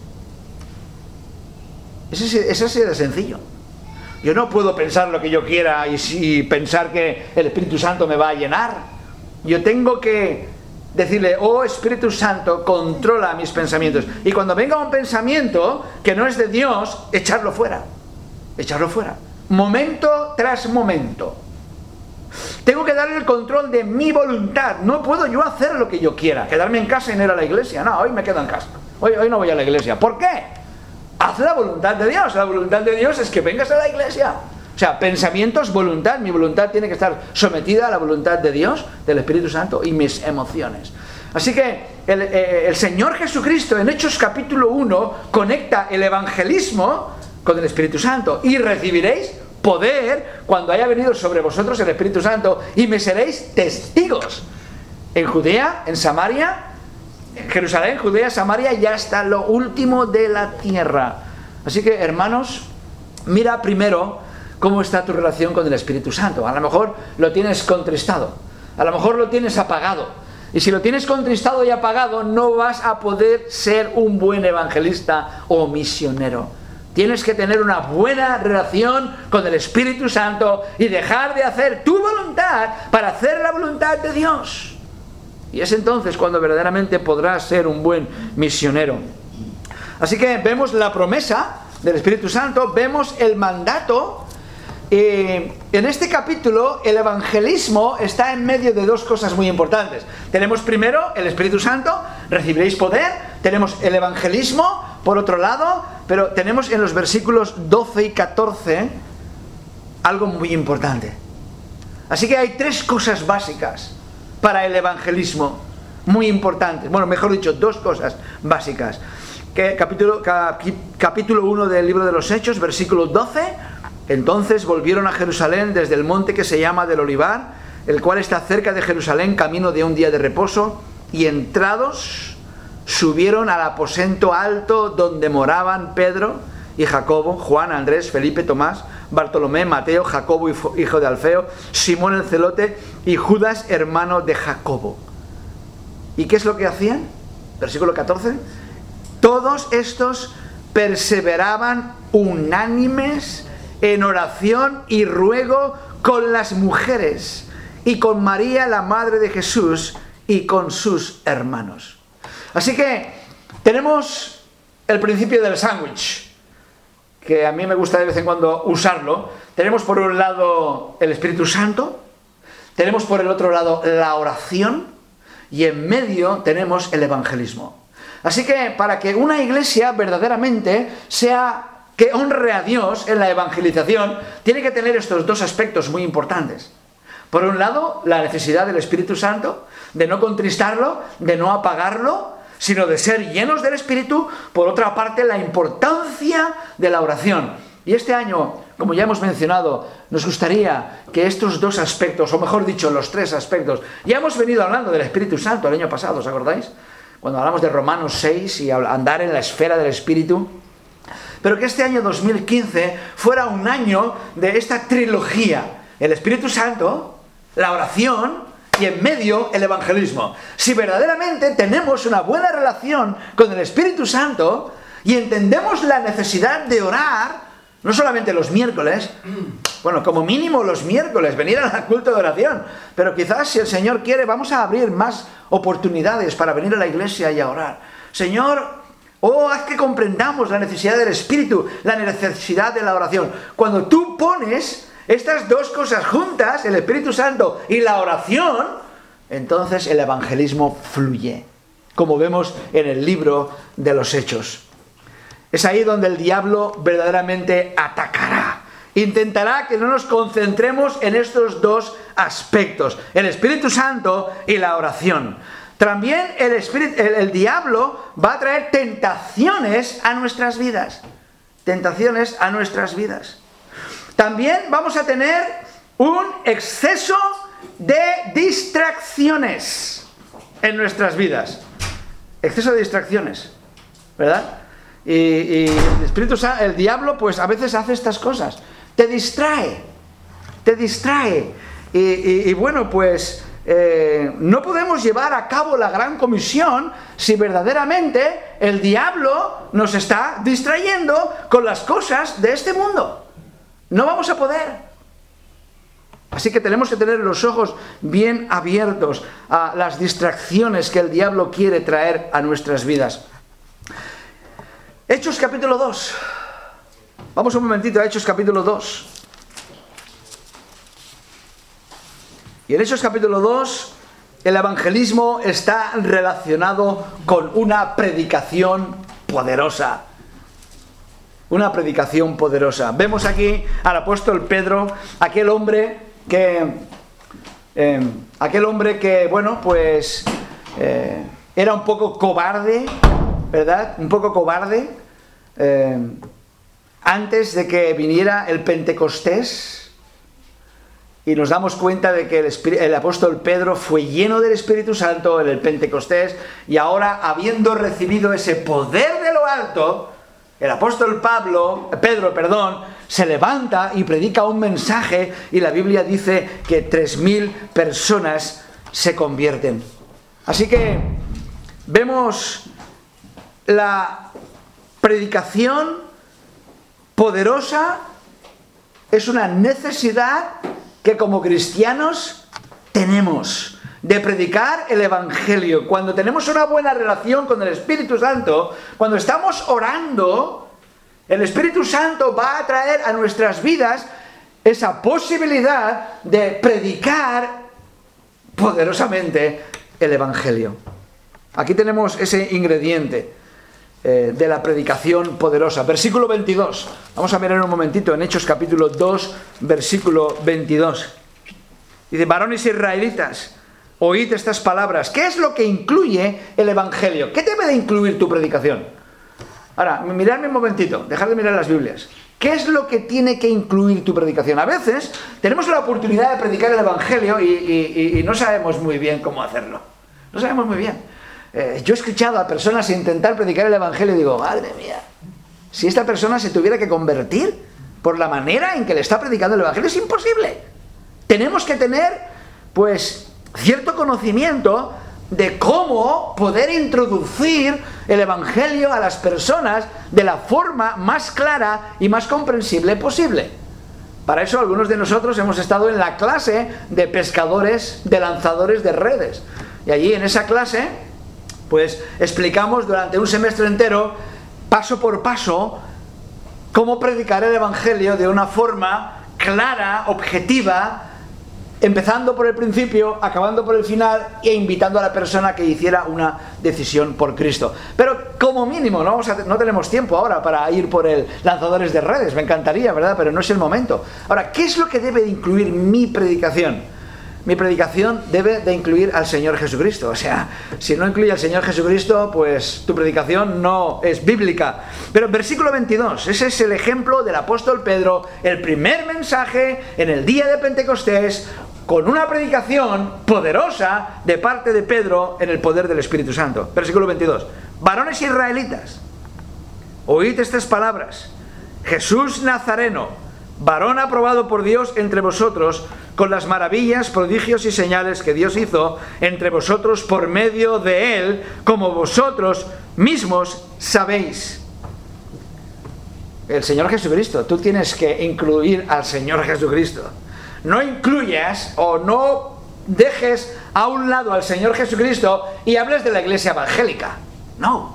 Eso es así de sencillo. Yo no puedo pensar lo que yo quiera y, y pensar que el Espíritu Santo me va a llenar. Yo tengo que decirle: oh Espíritu Santo, controla mis pensamientos. Y cuando venga un pensamiento que no es de Dios, echarlo fuera. Echarlo fuera. Momento tras momento. Tengo que darle el control de mi voluntad. No puedo yo hacer lo que yo quiera. Quedarme en casa y no ir a la iglesia. No, hoy me quedo en casa. Hoy, hoy no voy a la iglesia. ¿Por qué? Haz la voluntad de Dios. La voluntad de Dios es que vengas a la iglesia. O sea, pensamientos, voluntad. Mi voluntad tiene que estar sometida a la voluntad de Dios, del Espíritu Santo, y mis emociones. Así que el, eh, el Señor Jesucristo en Hechos capítulo uno conecta el evangelismo con el Espíritu Santo. Y recibiréis poder cuando haya venido sobre vosotros el Espíritu Santo, y me seréis testigos en Judea, en Samaria, en Jerusalén, Judea, Samaria y hasta lo último de la tierra. Así que, hermanos, mira primero cómo está tu relación con el Espíritu Santo. A lo mejor lo tienes contristado, a lo mejor lo tienes apagado, y si lo tienes contristado y apagado, no vas a poder ser un buen evangelista o misionero. Tienes que tener una buena relación con el Espíritu Santo y dejar de hacer tu voluntad para hacer la voluntad de Dios. Y es entonces cuando verdaderamente podrás ser un buen misionero. Así que vemos la promesa del Espíritu Santo, vemos el mandato. Eh, en este capítulo el evangelismo está en medio de dos cosas muy importantes. Tenemos primero el Espíritu Santo, recibiréis poder. Tenemos el evangelismo por otro lado, pero tenemos en los versículos doce y catorce algo muy importante. Así que hay tres cosas básicas para el evangelismo, muy importantes. Bueno, mejor dicho, dos cosas básicas. que capítulo, capi, capítulo uno del libro de los Hechos, versículo doce. Entonces volvieron a Jerusalén desde el monte que se llama del Olivar, el cual está cerca de Jerusalén, camino de un día de reposo, y entrados subieron al aposento alto donde moraban Pedro y Jacobo, Juan, Andrés, Felipe, Tomás, Bartolomé, Mateo, Jacobo, hijo de Alfeo, Simón el celote y Judas, hermano de Jacobo. ¿Y qué es lo que hacían? Versículo catorce. Todos estos perseveraban unánimes en oración y ruego con las mujeres y con María, la madre de Jesús, y con sus hermanos. Así que tenemos el principio del sándwich, que a mí me gusta de vez en cuando usarlo. Tenemos por un lado el Espíritu Santo, tenemos por el otro lado la oración, y en medio tenemos el evangelismo. Así que para que una iglesia verdaderamente sea que honre a Dios en la evangelización, tiene que tener estos dos aspectos muy importantes. Por un lado, la necesidad del Espíritu Santo, de no contristarlo, de no apagarlo, sino de ser llenos del Espíritu. Por otra parte, la importancia de la oración. Y este año, como ya hemos mencionado, nos gustaría que estos dos aspectos, o mejor dicho, los tres aspectos, ya hemos venido hablando del Espíritu Santo el año pasado, ¿os acordáis? Cuando hablamos de Romanos seis y andar en la esfera del Espíritu. Pero que este año dos mil quince fuera un año de esta trilogía: el Espíritu Santo, la oración y en medio el evangelismo. Si verdaderamente tenemos una buena relación con el Espíritu Santo y entendemos la necesidad de orar, no solamente los miércoles, bueno, como mínimo los miércoles, venir al culto de oración, pero quizás si el Señor quiere vamos a abrir más oportunidades para venir a la iglesia y a orar. Señor, oh, haz que comprendamos la necesidad del Espíritu, la necesidad de la oración. Cuando tú pones estas dos cosas juntas, el Espíritu Santo y la oración, entonces el evangelismo fluye, como vemos en el libro de los Hechos. Es ahí donde el diablo verdaderamente atacará. Intentará que no nos concentremos en estos dos aspectos, el Espíritu Santo y la oración. También el, espíritu, el, el diablo va a traer tentaciones a nuestras vidas. Tentaciones a nuestras vidas. También vamos a tener un exceso de distracciones en nuestras vidas. Exceso de distracciones, ¿verdad? Y, y el Espíritu Santo, el diablo, pues a veces hace estas cosas. Te distrae, te distrae. Y, y, y bueno, pues eh, no podemos llevar a cabo la gran comisión si verdaderamente el diablo nos está distrayendo con las cosas de este mundo. No vamos a poder. Así que tenemos que tener los ojos bien abiertos a las distracciones que el diablo quiere traer a nuestras vidas. Hechos capítulo dos. Vamos un momentito a Hechos capítulo dos. Y en Hechos capítulo dos, el evangelismo está relacionado con una predicación poderosa. Una predicación poderosa. Vemos aquí al apóstol Pedro, aquel hombre que, eh, aquel hombre que, bueno, pues eh, era un poco cobarde, ¿verdad? Un poco cobarde. Eh, antes de que viniera el Pentecostés, y nos damos cuenta de que el, el apóstol Pedro fue lleno del Espíritu Santo en el Pentecostés, y ahora, habiendo recibido ese poder de lo alto, el apóstol Pablo, Pedro, perdón, se levanta y predica un mensaje, y la Biblia dice que tres mil personas se convierten. Así que vemos la predicación poderosa, es una necesidad que como cristianos tenemos, de predicar el Evangelio. Cuando tenemos una buena relación con el Espíritu Santo, cuando estamos orando, el Espíritu Santo va a traer a nuestras vidas esa posibilidad de predicar poderosamente el Evangelio. Aquí tenemos ese ingrediente eh, de la predicación poderosa. Versículo veintidós. Vamos a mirar un momentito en Hechos capítulo dos, versículo veintidós. Dice: varones israelitas, oíd estas palabras. ¿Qué es lo que incluye el Evangelio? ¿Qué debe de incluir tu predicación? Ahora, miradme un momentito, dejad de mirar las Biblias. ¿Qué es lo que tiene que incluir tu predicación? A veces tenemos la oportunidad de predicar el Evangelio y, y, y no sabemos muy bien cómo hacerlo. No sabemos muy bien. Eh, yo he escuchado a personas intentar predicar el Evangelio y digo, madre mía, si esta persona se tuviera que convertir por la manera en que le está predicando el Evangelio, es imposible. Tenemos que tener, pues, cierto conocimiento de cómo poder introducir el Evangelio a las personas de la forma más clara y más comprensible posible. Para eso algunos de nosotros hemos estado en la clase de pescadores, de lanzadores de redes. Y allí en esa clase, pues explicamos durante un semestre entero, paso por paso, cómo predicar el Evangelio de una forma clara, objetiva, empezando por el principio, acabando por el final e invitando a la persona que hiciera una decisión por Cristo. Pero como mínimo, no, vamos a, no tenemos tiempo ahora para ir por el lanzadores de redes, me encantaría, ¿verdad? Pero no es el momento. Ahora, ¿qué es lo que debe de incluir mi predicación? Mi predicación debe de incluir al Señor Jesucristo. O sea, si no incluye al Señor Jesucristo, pues tu predicación no es bíblica. Pero versículo veintidós, ese es el ejemplo del apóstol Pedro, el primer mensaje en el día de Pentecostés, con una predicación poderosa de parte de Pedro en el poder del Espíritu Santo. Versículo veintidós. Varones israelitas, oíd estas palabras. Jesús Nazareno, varón aprobado por Dios entre vosotros, con las maravillas, prodigios y señales que Dios hizo entre vosotros por medio de él, como vosotros mismos sabéis. El Señor Jesucristo, tú tienes que incluir al Señor Jesucristo. No incluyas o no dejes a un lado al Señor Jesucristo y hables de la iglesia evangélica. No.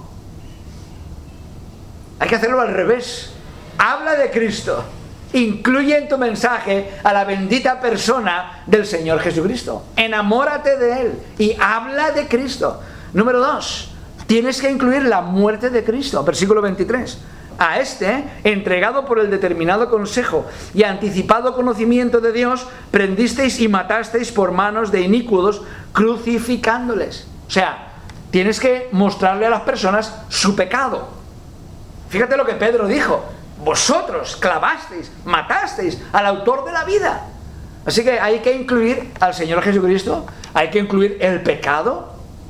Hay que hacerlo al revés. Habla de Cristo. Incluye en tu mensaje a la bendita persona del Señor Jesucristo. Enamórate de Él y habla de Cristo. Número dos, tienes que incluir la muerte de Cristo. Versículo veintitrés. A este, entregado por el determinado consejo y anticipado conocimiento de Dios, prendisteis y matasteis por manos de inicuos, crucificándoles. O sea, tienes que mostrarle a las personas su pecado. Fíjate lo que Pedro dijo. Vosotros clavasteis, matasteis al autor de la vida. Así que hay que incluir al Señor Jesucristo, hay que incluir el pecado,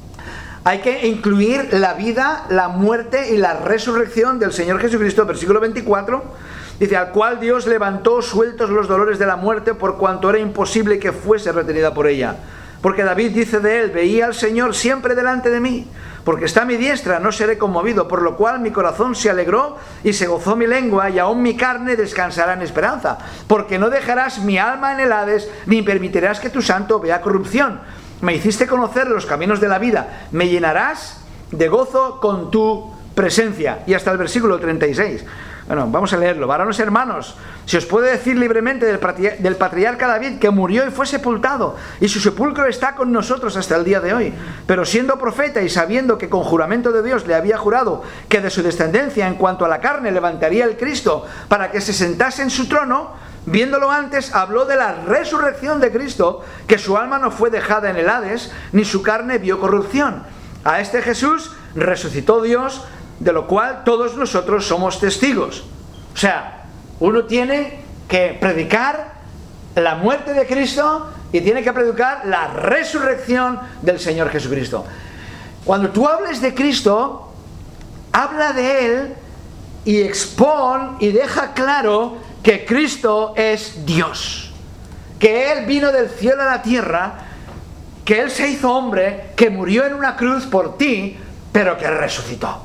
hay que incluir la vida, la muerte y la resurrección del Señor Jesucristo. Versículo veinticuatro, dice, al cual Dios levantó sueltos los dolores de la muerte, por cuanto era imposible que fuese retenida por ella. Porque David dice de él, veía al Señor siempre delante de mí, porque está a mi diestra, no seré conmovido, por lo cual mi corazón se alegró y se gozó mi lengua, y aún mi carne descansará en esperanza, porque no dejarás mi alma en el Hades, ni permitirás que tu santo vea corrupción. Me hiciste conocer los caminos de la vida, me llenarás de gozo con tu presencia. Y hasta el versículo treinta y seis. Bueno, vamos a leerlo. Varones hermanos, si os puede decir libremente del, patri- del patriarca David, que murió y fue sepultado, y su sepulcro está con nosotros hasta el día de hoy. Pero siendo profeta y sabiendo que con juramento de Dios le había jurado que de su descendencia en cuanto a la carne levantaría el Cristo para que se sentase en su trono, viéndolo antes, habló de la resurrección de Cristo, que su alma no fue dejada en el Hades, ni su carne vio corrupción. A este Jesús resucitó Dios, de lo cual todos nosotros somos testigos. O sea, uno tiene que predicar la muerte de Cristo y tiene que predicar la resurrección del Señor Jesucristo. Cuando tú hables de Cristo, habla de Él y expon y deja claro que Cristo es Dios, que Él vino del cielo a la tierra, que Él se hizo hombre, que murió en una cruz por ti, pero que resucitó.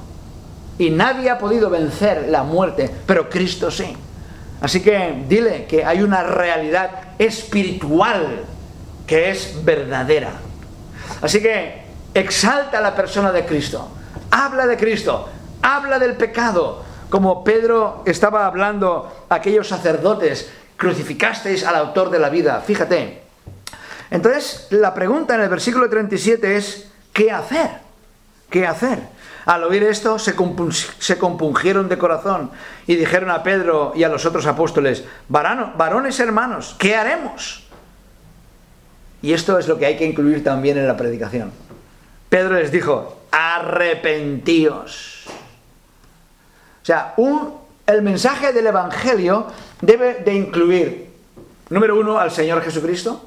Y nadie ha podido vencer la muerte, pero Cristo sí. Así que dile que hay una realidad espiritual que es verdadera. Así que exalta a la persona de Cristo, habla de Cristo, habla del pecado, como Pedro estaba hablando a aquellos sacerdotes, crucificasteis al autor de la vida. Fíjate. Entonces, la pregunta en el versículo treinta y siete es, ¿qué hacer? ¿Qué hacer? Al oír esto, se, compung- se compungieron de corazón y dijeron a Pedro y a los otros apóstoles, Varano, varones hermanos, ¿qué haremos? Y esto es lo que hay que incluir también en la predicación. Pedro les dijo, arrepentíos. sea, un, el mensaje del Evangelio debe de incluir, número uno, al Señor Jesucristo.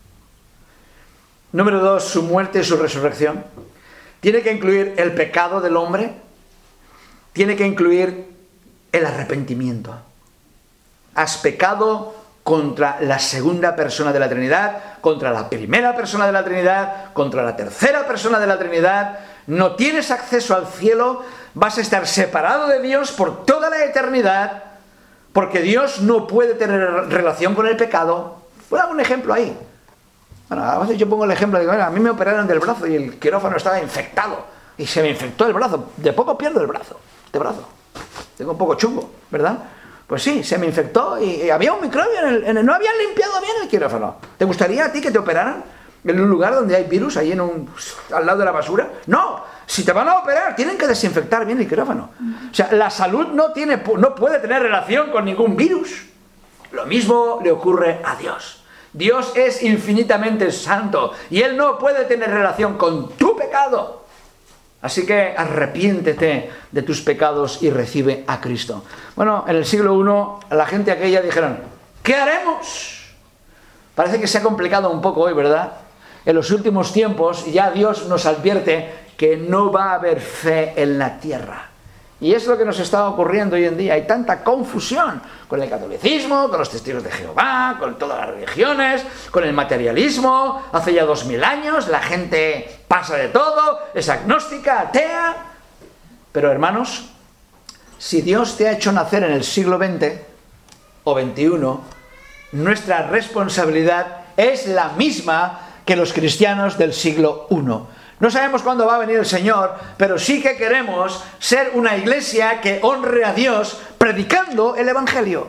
Número dos, su muerte y su resurrección. Tiene que incluir el pecado del hombre. Tiene que incluir el arrepentimiento. Has pecado contra la segunda persona de la Trinidad, contra la primera persona de la Trinidad, contra la tercera persona de la Trinidad. No tienes acceso al cielo, vas a estar separado de Dios por toda la eternidad, porque Dios no puede tener relación con el pecado. Voy a dar un ejemplo ahí. Bueno, a veces yo pongo el ejemplo, digo, a mí me operaron del brazo y el quirófano estaba infectado y se me infectó el brazo. De poco pierdo el brazo, este brazo. Tengo un poco chungo, ¿verdad? Pues sí, se me infectó y, y había un microbio en el, en el... No habían limpiado bien el quirófano. ¿Te gustaría a ti que te operaran en un lugar donde hay virus, ahí en un, al lado de la basura? No, si te van a operar tienen que desinfectar bien el quirófano. O sea, la salud no, tiene, no puede tener relación con ningún virus. Lo mismo le ocurre a Dios. Dios es infinitamente santo y Él no puede tener relación con tu pecado. Así que arrepiéntete de tus pecados y recibe a Cristo. Bueno, en el siglo primero, la gente aquella dijeron, ¿qué haremos? Parece que se ha complicado un poco hoy, ¿verdad? En los últimos tiempos ya Dios nos advierte que no va a haber fe en la tierra. Y es lo que nos está ocurriendo hoy en día. Hay tanta confusión con el catolicismo, con los testigos de Jehová, con todas las religiones, con el materialismo. Hace ya dos mil años la gente pasa de todo, es agnóstica, atea. Pero hermanos, si Dios te ha hecho nacer en el siglo veinte o veintiuno, nuestra responsabilidad es la misma que los cristianos del siglo primero. No sabemos cuándo va a venir el Señor, pero sí que queremos ser una iglesia que honre a Dios predicando el Evangelio.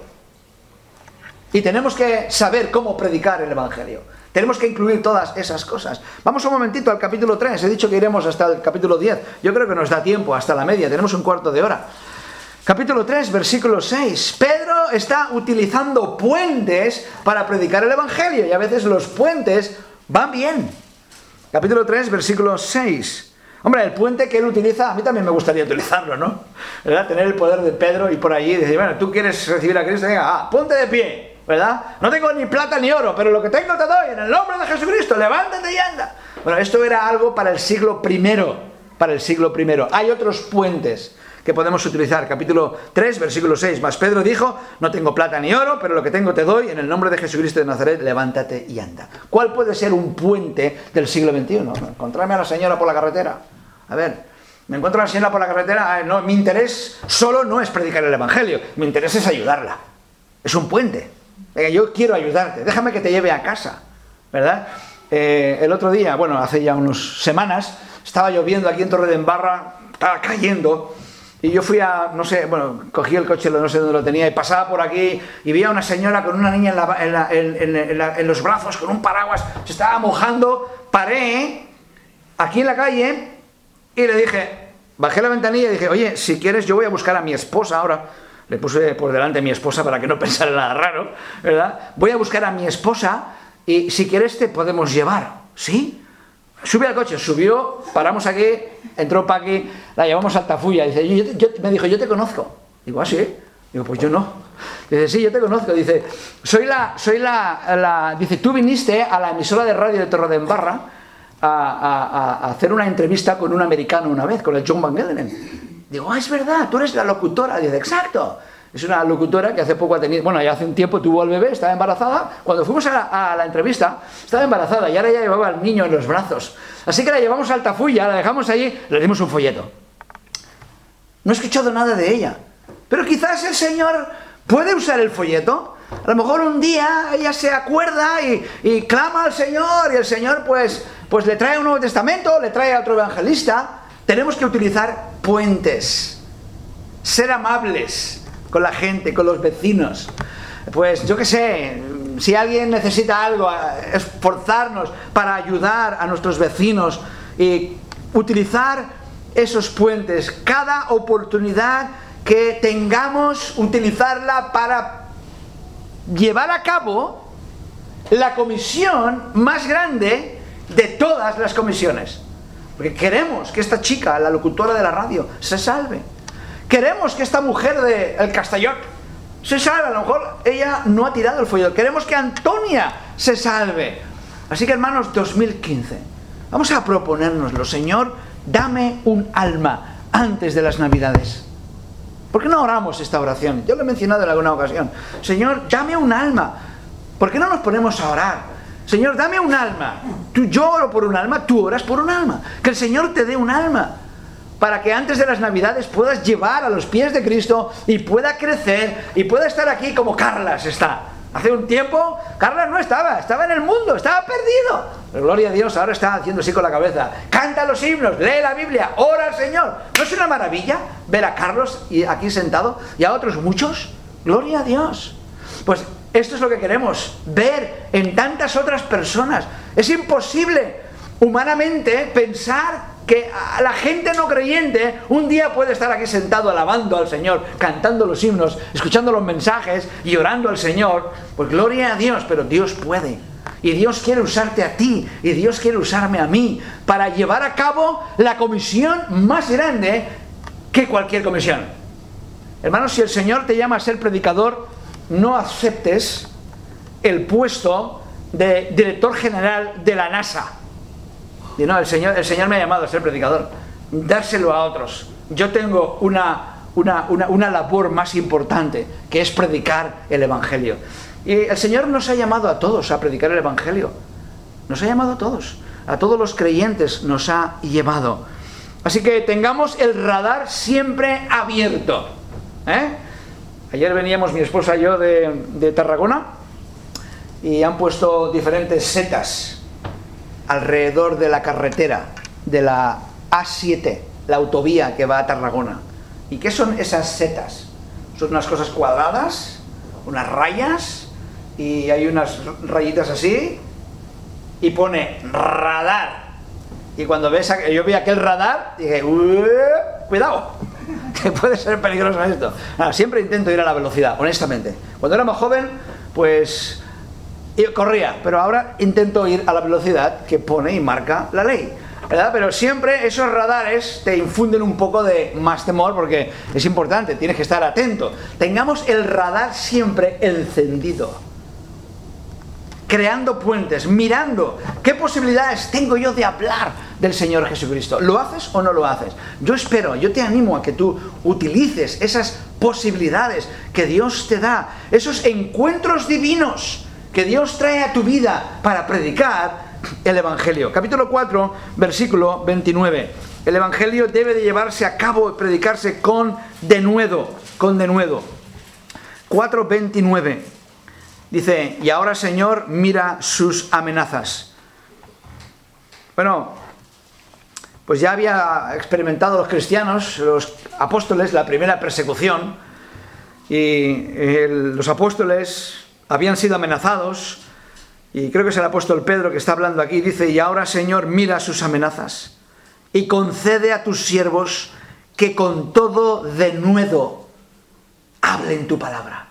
Y tenemos que saber cómo predicar el Evangelio. Tenemos que incluir todas esas cosas. Vamos un momentito al capítulo tres. He dicho que iremos hasta el capítulo diez. Yo creo que nos da tiempo, hasta la media. Tenemos un cuarto de hora. Capítulo tres, versículo seis. Pedro está utilizando puentes para predicar el Evangelio. Y a veces los puentes van bien. Capítulo tres, versículo seis. Hombre, el puente que él utiliza, a mí también me gustaría utilizarlo, ¿no? ¿Verdad? Tener el poder de Pedro y por allí decir, bueno, tú quieres recibir a Cristo, venga, ah, ponte de pie, ¿verdad? No tengo ni plata ni oro, pero lo que tengo te doy, en el nombre de Jesucristo, levántate y anda. Bueno, esto era algo para el siglo primero, para el siglo primero. Hay otros puentes que podemos utilizar. Capítulo tres, versículo seis. Mas Pedro dijo, no tengo plata ni oro, pero lo que tengo te doy, en el nombre de Jesucristo de Nazaret, levántate y anda. ¿Cuál puede ser un puente del siglo veintiuno? Encontrarme a la señora por la carretera. A ver, me encuentro a la señora por la carretera, no, mi interés solo no es predicar el Evangelio, mi interés es ayudarla. Es un puente. Venga, yo quiero ayudarte, déjame que te lleve a casa, ¿verdad? Eh, el otro día, bueno, hace ya unas semanas, estaba lloviendo aquí en Torredembarra, estaba cayendo. Y yo fui a, no sé, bueno, cogí el coche, no sé dónde lo tenía, y pasaba por aquí, y vi a una señora con una niña en, la, en, la, en, en, en, la, en los brazos, con un paraguas, se estaba mojando. Paré aquí en la calle, y le dije, bajé la ventanilla y dije, oye, si quieres yo voy a buscar a mi esposa ahora. Le puse por delante a mi esposa para que no pensara nada raro, ¿verdad? Voy a buscar a mi esposa, y si quieres te podemos llevar, ¿sí? Sube al coche, subió, paramos aquí, entró Paqui, la llevamos a Altafulla. Dice, yo, yo, me dijo, yo te conozco. Digo, ¿ah, sí? Digo, pues yo no. Dice, sí, yo te conozco. Dice, soy la, soy la, la... Dice, tú viniste a la emisora de radio de Torredembarra a, a, a hacer una entrevista con un americano una vez, con el John Van Gellenen. Digo, ah, es verdad, tú eres la locutora. Dice, exacto. Es una locutora que hace poco ha tenido, bueno, ya hace un tiempo tuvo al bebé, estaba embarazada. Cuando fuimos a la, a la entrevista, estaba embarazada y ahora ya llevaba al niño en los brazos. Así que la llevamos a Altafulla, la dejamos allí, le dimos un folleto. No he escuchado nada de ella, pero quizás el Señor puede usar el folleto. A lo mejor un día ella se acuerda y, y clama al Señor, y el Señor pues, pues le trae un Nuevo Testamento, le trae a otro evangelista. Tenemos que utilizar puentes, ser amables con la gente, con los vecinos. Pues yo qué sé, si alguien necesita algo, esforzarnos para ayudar a nuestros vecinos y utilizar esos puentes. Cada oportunidad que tengamos, utilizarla para llevar a cabo la comisión más grande de todas las comisiones. Porque queremos que esta chica, la locutora de la radio, se salve. Queremos que esta mujer de El Castellot se salve. A lo mejor ella no ha tirado el folleto. Queremos que Antonia se salve. Así que, hermanos, dos mil quince, vamos a proponérnoslo. Señor, dame un alma antes de las Navidades. ¿Por qué no oramos esta oración? Yo lo he mencionado en alguna ocasión. Señor, dame un alma. ¿Por qué no nos ponemos a orar? Señor, dame un alma. Tú, yo oro por un alma, tú oras por un alma. Que el Señor te dé un alma, para que antes de las Navidades puedas llevar a los pies de Cristo y pueda crecer y pueda estar aquí como Carlas está. Hace un tiempo, Carlas no estaba, estaba en el mundo, estaba perdido. Pero gloria a Dios, ahora está haciendo así con la cabeza. Canta los himnos, lee la Biblia, ora al Señor. ¿No es una maravilla ver a Carlos y aquí sentado y a otros muchos? Gloria a Dios. Pues esto es lo que queremos, ver en tantas otras personas. Es imposible humanamente pensar que a la gente no creyente un día puede estar aquí sentado alabando al Señor, cantando los himnos, escuchando los mensajes y orando al Señor. Pues gloria a Dios, pero Dios puede. Y Dios quiere usarte a ti, y Dios quiere usarme a mí, para llevar a cabo la comisión más grande que cualquier comisión. Hermanos, si el Señor te llama a ser predicador, no aceptes el puesto de director general de la NASA. Y no, el Señor, el Señor me ha llamado a ser predicador. Dárselo a otros. Yo tengo una, una, una, una labor más importante, que es predicar el Evangelio. Y el Señor nos ha llamado a todos a predicar el Evangelio. Nos ha llamado a todos. A todos los creyentes nos ha llevado. Así que tengamos el radar siempre abierto. ¿Eh? Ayer veníamos mi esposa y yo de, de Tarragona y han puesto diferentes setas alrededor de la carretera de la A siete, la autovía que va a Tarragona. ¿Y qué son esas setas? Son unas cosas cuadradas, unas rayas, y hay unas rayitas así, y pone radar. Y cuando ves, yo vi aquel radar, dije, cuidado, que puede ser peligroso esto. Nada, siempre intento ir a la velocidad, honestamente. Cuando era más joven, pues yo corría, pero ahora intento ir a la velocidad que pone y marca la ley, ¿verdad? Pero siempre esos radares te infunden un poco de más temor, porque es importante, tienes que estar atento. Tengamos el radar siempre encendido, creando puentes, mirando qué posibilidades tengo yo de hablar del Señor Jesucristo. ¿Lo haces o no lo haces? Yo espero, yo te animo a que tú utilices esas posibilidades que Dios te da, esos encuentros divinos que Dios trae a tu vida para predicar el Evangelio. Capítulo cuatro, versículo veintinueve. El Evangelio debe de llevarse a cabo y predicarse con denuedo, con denuedo. cuatro veintinueve. Dice, y ahora, Señor, mira sus amenazas. Bueno, pues ya había experimentado los cristianos, los apóstoles, la primera persecución, y el, los apóstoles habían sido amenazados, y creo que es el apóstol Pedro que está hablando aquí. Dice, y ahora, Señor, mira sus amenazas y concede a tus siervos que con todo denuedo hablen tu palabra.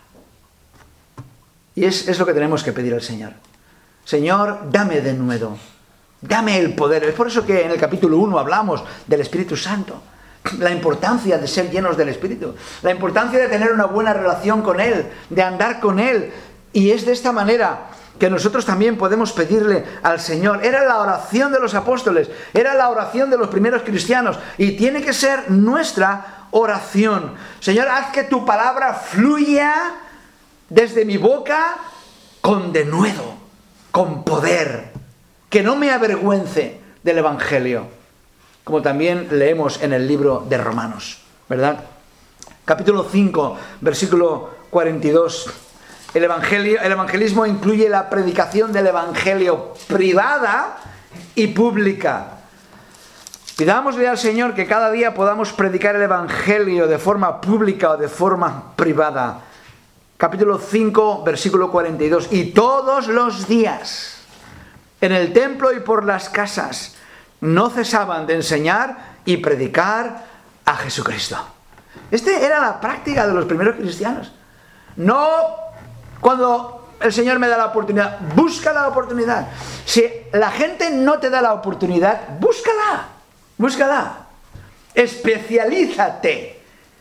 Y es, es lo que tenemos que pedir al Señor. Señor, dame denuedo, dame el poder. Es por eso que en el capítulo uno hablamos del Espíritu Santo, la importancia de ser llenos del Espíritu, la importancia de tener una buena relación con Él, de andar con Él. Y es de esta manera que nosotros también podemos pedirle al Señor. Era la oración de los apóstoles, era la oración de los primeros cristianos, y tiene que ser nuestra oración. Señor, haz que tu palabra fluya desde mi boca con denuedo, con poder, que no me avergüence del Evangelio, como también leemos en el libro de Romanos, ¿verdad? Capítulo cinco, versículo cuarenta y dos. El evangelio, el evangelismo incluye la predicación del Evangelio privada y pública. Pidámosle al Señor que cada día podamos predicar el Evangelio de forma pública o de forma privada. Capítulo cinco, versículo cuarenta y dos. Y todos los días, en el templo y por las casas, no cesaban de enseñar y predicar a Jesucristo. Esta era la práctica de los primeros cristianos. No cuando el Señor me da la oportunidad, busca la oportunidad. Si la gente no te da la oportunidad, búscala, búscala. Especialízate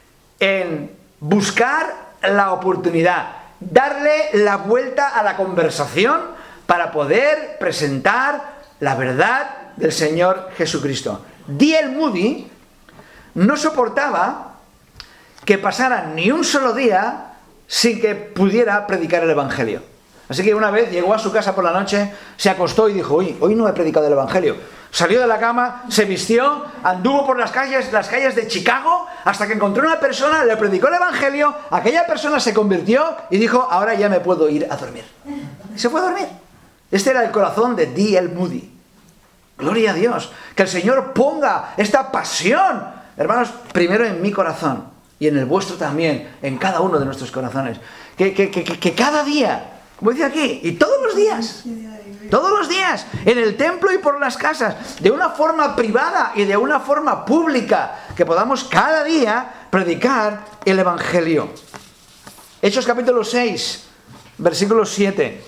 en buscar la oportunidad, darle la vuelta a la conversación para poder presentar la verdad del Señor Jesucristo. D L Moody no soportaba que pasara ni un solo día sin que pudiera predicar el Evangelio. Así que una vez llegó a su casa por la noche, se acostó y dijo, hoy, hoy no he predicado el Evangelio. Salió de la cama, se vistió, anduvo por las calles, las calles de Chicago, hasta que encontró una persona, le predicó el Evangelio, aquella persona se convirtió y dijo, ahora ya me puedo ir a dormir. Y se fue a dormir. Este era el corazón de D L Moody. Gloria a Dios. Que el Señor ponga esta pasión, hermanos, primero en mi corazón y en el vuestro también, en cada uno de nuestros corazones. Que, que, que, que cada día, como dice aquí, y todos los días, todos los días, en el templo y por las casas, de una forma privada y de una forma pública, que podamos cada día predicar el Evangelio. Hechos capítulo seis, versículo siete.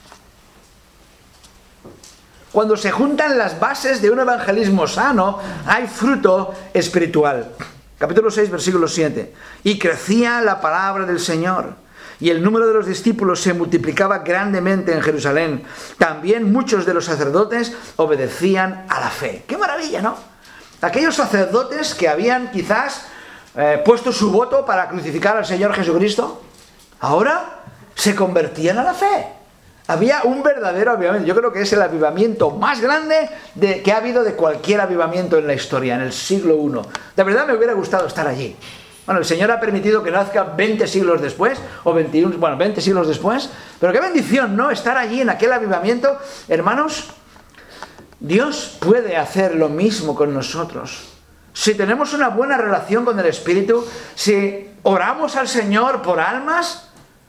Cuando se juntan las bases de un evangelismo sano, hay fruto espiritual. Capítulo seis, versículo siete. Y crecía la palabra del Señor, y el número de los discípulos se multiplicaba grandemente en Jerusalén. También muchos de los sacerdotes obedecían a la fe. ¡Qué maravilla!, ¿no? Aquellos sacerdotes que habían quizás eh, puesto su voto para crucificar al Señor Jesucristo, ahora se convertían a la fe. Había un verdadero avivamiento. Yo creo que es el avivamiento más grande de, que ha habido de cualquier avivamiento en la historia, en el siglo primero. De verdad me hubiera gustado estar allí. Bueno, el Señor ha permitido que nazca veinte siglos después, o veintiuno, bueno, veinte siglos después, pero qué bendición, ¿no? Estar allí en aquel avivamiento. Hermanos, Dios puede hacer lo mismo con nosotros. Si tenemos una buena relación con el Espíritu, si oramos al Señor por almas,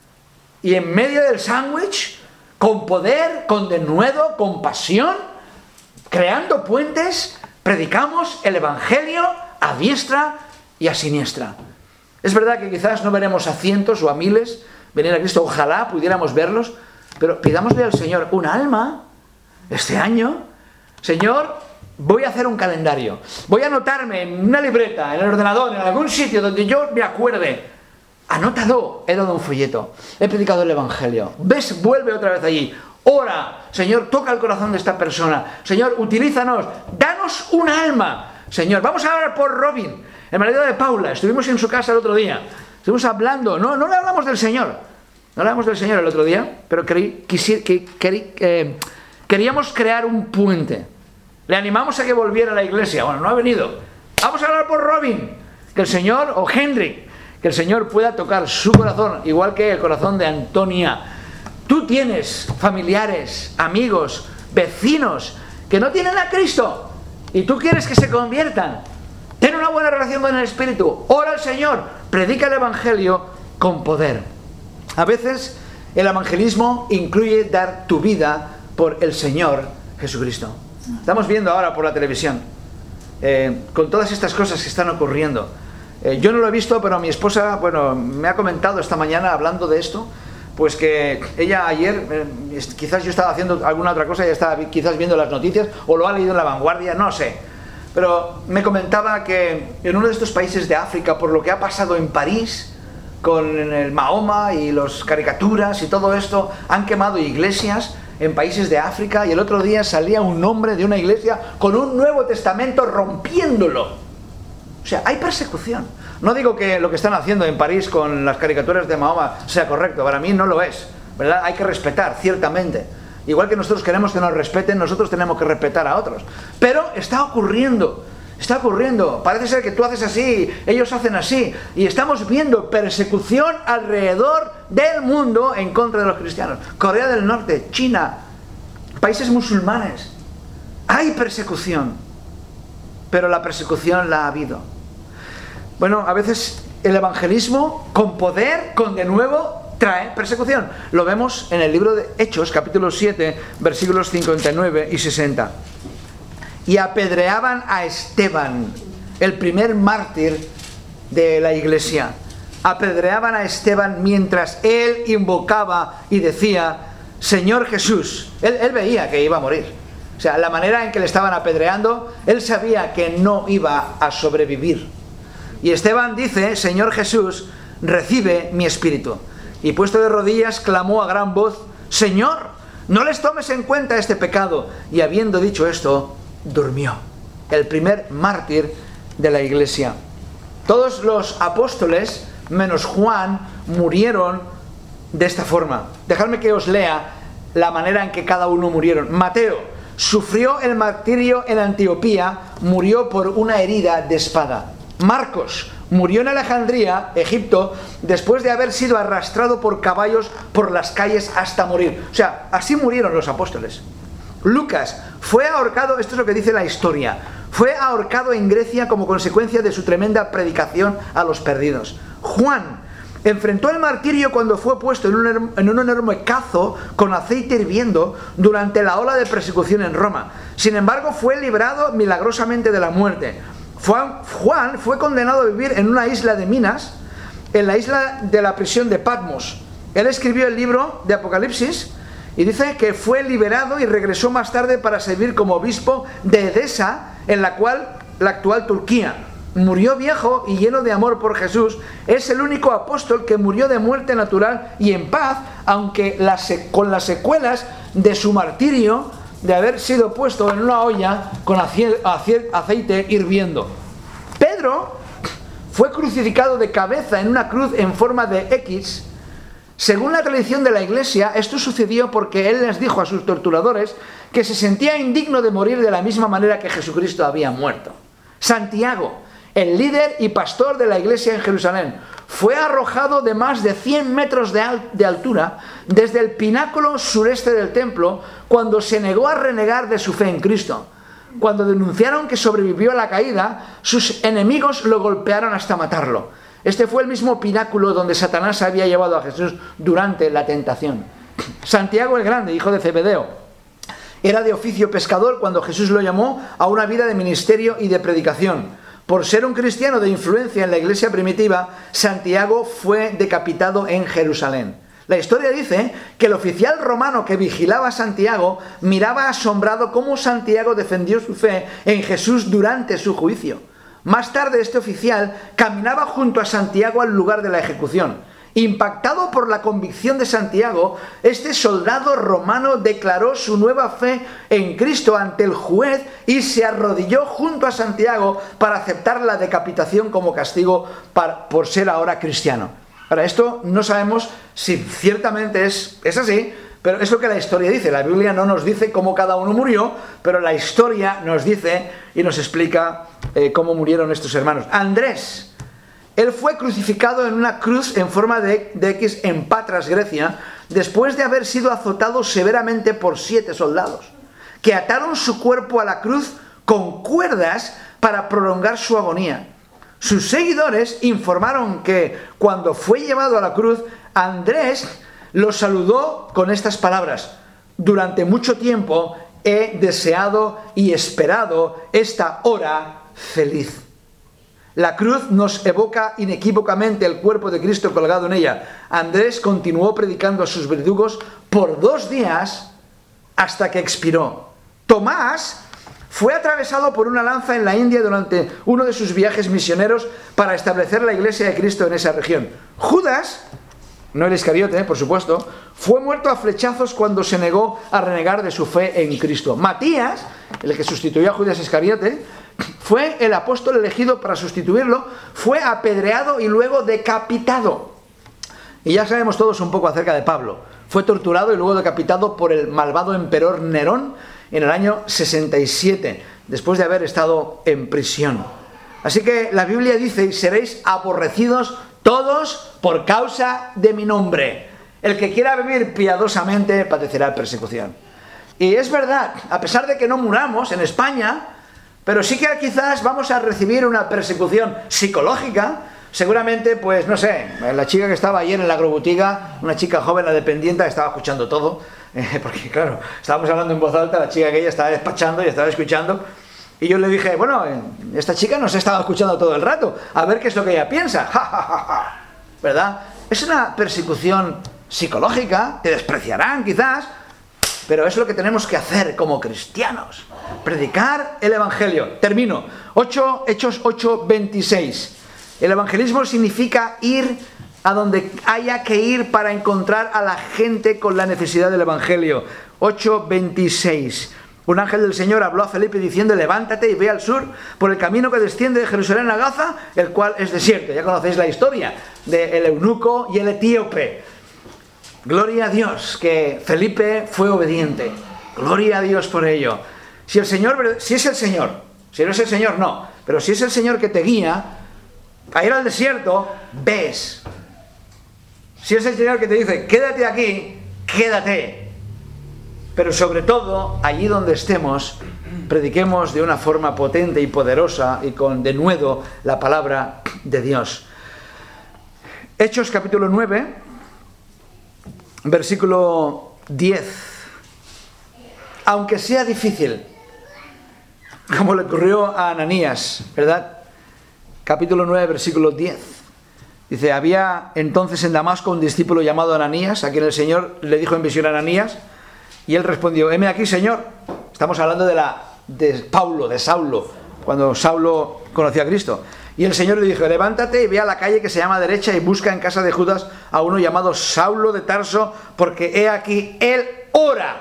y en medio del sándwich, con poder, con denuedo, con pasión, creando puentes, predicamos el Evangelio a diestra y a siniestra. Es verdad que quizás no veremos a cientos o a miles venir a Cristo, ojalá pudiéramos verlos, pero pidámosle al Señor un alma este año. Señor, voy a hacer un calendario, voy a anotarme en una libreta, en el ordenador, en algún sitio donde yo me acuerde. Anótalo, he dado un folleto, he predicado el Evangelio. ¿Ves? Vuelve otra vez allí. Ora, Señor, toca el corazón de esta persona. Señor, utilízanos, danos un alma. Señor, vamos a orar por Robin, el marido de Paula. Estuvimos en su casa el otro día. Estuvimos hablando, no, no le hablamos del Señor. No le hablamos del Señor el otro día, pero querí, quisi, que, querí, eh, queríamos crear un puente. Le animamos a que volviera a la iglesia. Bueno, no ha venido. Vamos a hablar por Robin, que el Señor, o Henry, que el Señor pueda tocar su corazón, igual que el corazón de Antonia. Tú tienes familiares, amigos, vecinos que no tienen a Cristo y tú quieres que se conviertan. Ten una buena relación con el Espíritu, ora al Señor, predica el Evangelio con poder. A veces el evangelismo incluye dar tu vida por el Señor Jesucristo. Estamos viendo ahora por la televisión, eh, con todas estas cosas que están ocurriendo. Eh, yo no lo he visto, pero mi esposa, bueno, me ha comentado esta mañana hablando de esto, pues que ella ayer, eh, quizás yo estaba haciendo alguna otra cosa, ella estaba quizás viendo las noticias, o lo ha leído en La Vanguardia, no sé. Pero me comentaba que en uno de estos países de África, por lo que ha pasado en París, con el Mahoma y las caricaturas y todo esto, han quemado iglesias en países de África, y el otro día salía un hombre de una iglesia con un Nuevo Testamento rompiéndolo. O sea, hay persecución. No digo que lo que están haciendo en París con las caricaturas de Mahoma sea correcto, para mí no lo es, ¿verdad? Hay que respetar, ciertamente. Igual que nosotros queremos que nos respeten, nosotros tenemos que respetar a otros. Pero está ocurriendo, está ocurriendo. Parece ser que tú haces así, ellos hacen así, y estamos viendo persecución alrededor del mundo en contra de los cristianos. Corea del Norte, China, países musulmanes. Hay persecución, pero la persecución la ha habido. Bueno, a veces el evangelismo con poder, con de nuevo, trae persecución. Lo vemos en el libro de Hechos, capítulo siete, versículos cincuenta y nueve y sesenta. Y apedreaban a Esteban, el primer mártir de la iglesia. Apedreaban a Esteban mientras él invocaba y decía, Señor Jesús. Él, él veía que iba a morir. O sea, la manera en que le estaban apedreando, él sabía que no iba a sobrevivir. Y Esteban dice: Señor Jesús, recibe mi espíritu. Y puesto de rodillas, clamó a gran voz: Señor, no les tomes en cuenta este pecado. Y habiendo dicho esto, durmió. El primer mártir de la iglesia. Todos los apóstoles, menos Juan, murieron de esta forma. Dejadme que os lea la manera en que cada uno murieron. Mateo sufrió el martirio en Antioquía, murió por una herida de espada. Marcos murió en Alejandría, Egipto, después de haber sido arrastrado por caballos por las calles hasta morir. O sea, así murieron los apóstoles. Lucas fue ahorcado, esto es lo que dice la historia, fue ahorcado en Grecia como consecuencia de su tremenda predicación a los perdidos. Juan enfrentó el martirio cuando fue puesto en un, en un enorme cazo con aceite hirviendo durante la ola de persecución en Roma. Sin embargo, fue librado milagrosamente de la muerte. Juan, Juan fue condenado a vivir en una isla de Minas, en la isla de la prisión de Patmos. Él escribió el libro de Apocalipsis y dice que fue liberado y regresó más tarde para servir como obispo de Edesa, en la cual la actual Turquía. Murió viejo y lleno de amor por Jesús. Es el único apóstol que murió de muerte natural y en paz, aunque las, con las secuelas de su martirio, de haber sido puesto en una olla con aceite hirviendo. Pedro fue crucificado de cabeza en una cruz en forma de X. Según la tradición de la iglesia, esto sucedió porque él les dijo a sus torturadores que se sentía indigno de morir de la misma manera que Jesucristo había muerto. Santiago, el líder y pastor de la iglesia en Jerusalén, fue arrojado de más de cien metros de, al- de altura desde el pináculo sureste del templo cuando se negó a renegar de su fe en Cristo. Cuando denunciaron que sobrevivió a la caída, sus enemigos lo golpearon hasta matarlo. Este fue el mismo pináculo donde Satanás había llevado a Jesús durante la tentación. Santiago el Grande, hijo de Zebedeo, era de oficio pescador cuando Jesús lo llamó a una vida de ministerio y de predicación. Por ser un cristiano de influencia en la iglesia primitiva, Santiago fue decapitado en Jerusalén. La historia dice que el oficial romano que vigilaba a Santiago miraba asombrado cómo Santiago defendió su fe en Jesús durante su juicio. Más tarde, este oficial caminaba junto a Santiago al lugar de la ejecución. Impactado por la convicción de Santiago, este soldado romano declaró su nueva fe en Cristo ante el juez y se arrodilló junto a Santiago para aceptar la decapitación como castigo para, por ser ahora cristiano. Ahora, esto no sabemos si ciertamente es, es así, pero es lo que la historia dice. La Biblia no nos dice cómo cada uno murió, pero la historia nos dice y nos explica eh, cómo murieron estos hermanos. Andrés, él fue crucificado en una cruz en forma de, de X en Patras, Grecia, después de haber sido azotado severamente por siete soldados, que ataron su cuerpo a la cruz con cuerdas para prolongar su agonía. Sus seguidores informaron que cuando fue llevado a la cruz, Andrés lo saludó con estas palabras: durante mucho tiempo he deseado y esperado esta hora feliz. La cruz nos evoca inequívocamente el cuerpo de Cristo colgado en ella. Andrés continuó predicando a sus verdugos por dos días hasta que expiró. Tomás fue atravesado por una lanza en la India durante uno de sus viajes misioneros para establecer la iglesia de Cristo en esa región. Judas, no el Iscariote, por supuesto, fue muerto a flechazos cuando se negó a renegar de su fe en Cristo. Matías, el que sustituyó a Judas Iscariote, fue el apóstol elegido para sustituirlo, fue apedreado y luego decapitado. Y ya sabemos todos un poco acerca de Pablo. Fue torturado y luego decapitado por el malvado emperador Nerón en el año sesenta y siete, después de haber estado en prisión. Así que la Biblia dice: seréis aborrecidos todos por causa de mi nombre. El que quiera vivir piadosamente padecerá persecución. Y es verdad, a pesar de que no muramos en España, pero sí que quizás vamos a recibir una persecución psicológica. Seguramente, pues no sé, la chica que estaba ayer en la agrobotiga, una chica joven, la dependienta, estaba escuchando todo, eh, porque claro, estábamos hablando en voz alta, la chica que ella estaba despachando y estaba escuchando, y yo le dije, bueno, esta chica nos estaba escuchando todo el rato, a ver qué es lo que ella piensa, ja, ja, ja, ja. ¿Verdad? Es una persecución psicológica, te despreciarán quizás, pero es lo que tenemos que hacer como cristianos, predicar el Evangelio. Termino. ocho, Hechos ocho, veintiséis. El evangelismo significa ir a donde haya que ir para encontrar a la gente con la necesidad del evangelio. ocho veintiséis. Un ángel del Señor habló a Felipe diciendo: levántate y ve al sur por el camino que desciende de Jerusalén a Gaza, el cual es desierto. Ya conocéis la historia del eunuco y el etíope. Gloria a Dios que Felipe fue obediente. Gloria a Dios por ello. Si el Señor, si es el Señor, si no es el Señor, no, pero si es el Señor que te guía a ir al desierto, ves. Si es el Señor que te dice: quédate aquí, quédate. Pero sobre todo, allí donde estemos, prediquemos de una forma potente y poderosa y con denuedo la palabra de Dios. Hechos capítulo nueve, versículo diez. Aunque sea difícil, como le ocurrió a Ananías, ¿verdad? Capítulo nueve, versículo diez. Dice: había entonces en Damasco un discípulo llamado Ananías, a quien el Señor le dijo en visión a Ananías, y él respondió: heme aquí, Señor. Estamos hablando de, la, de Paulo, de Saulo, cuando Saulo conoció a Cristo. Y el Señor le dijo: levántate y ve a la calle que se llama derecha y busca en casa de Judas a uno llamado Saulo de Tarso, porque he aquí, él ora.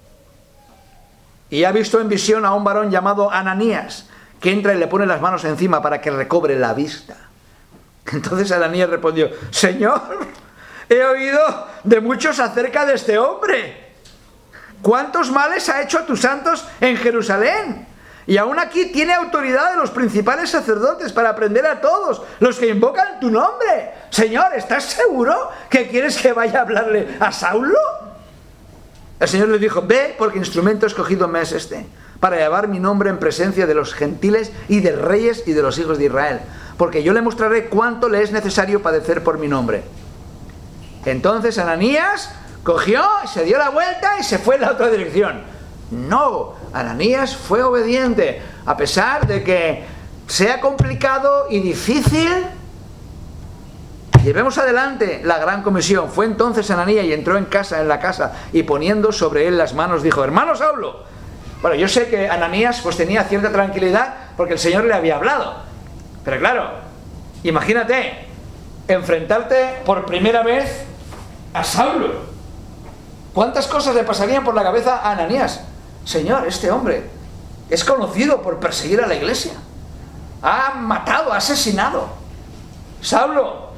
Y ha visto en visión a un varón llamado Ananías, que entra y le pone las manos encima para que recobre la vista. Entonces Ananías respondió: Señor, he oído de muchos acerca de este hombre. ¿Cuántos males ha hecho a tus santos en Jerusalén? Y aún aquí tiene autoridad de los principales sacerdotes para prender a todos los que invocan tu nombre. Señor, ¿estás seguro que quieres que vaya a hablarle a Saulo? El Señor le dijo: ve, porque instrumento escogido me es este, para llevar mi nombre en presencia de los gentiles y de reyes y de los hijos de Israel, porque yo le mostraré cuánto le es necesario padecer por mi nombre. Entonces Ananías cogió, se dio la vuelta y se fue en la otra dirección. No, Ananías fue obediente, a pesar de que sea complicado y difícil. Llevemos adelante la gran comisión. Fue entonces Ananías y entró en casa, en la casa, y poniendo sobre él las manos dijo: hermano Saulo. Bueno, yo sé que Ananías pues tenía cierta tranquilidad porque el Señor le había hablado. Pero claro, imagínate enfrentarte por primera vez a Saulo. ¿Cuántas cosas le pasarían por la cabeza a Ananías? Señor, este hombre es conocido por perseguir a la iglesia. Ha matado, ha asesinado. Saulo.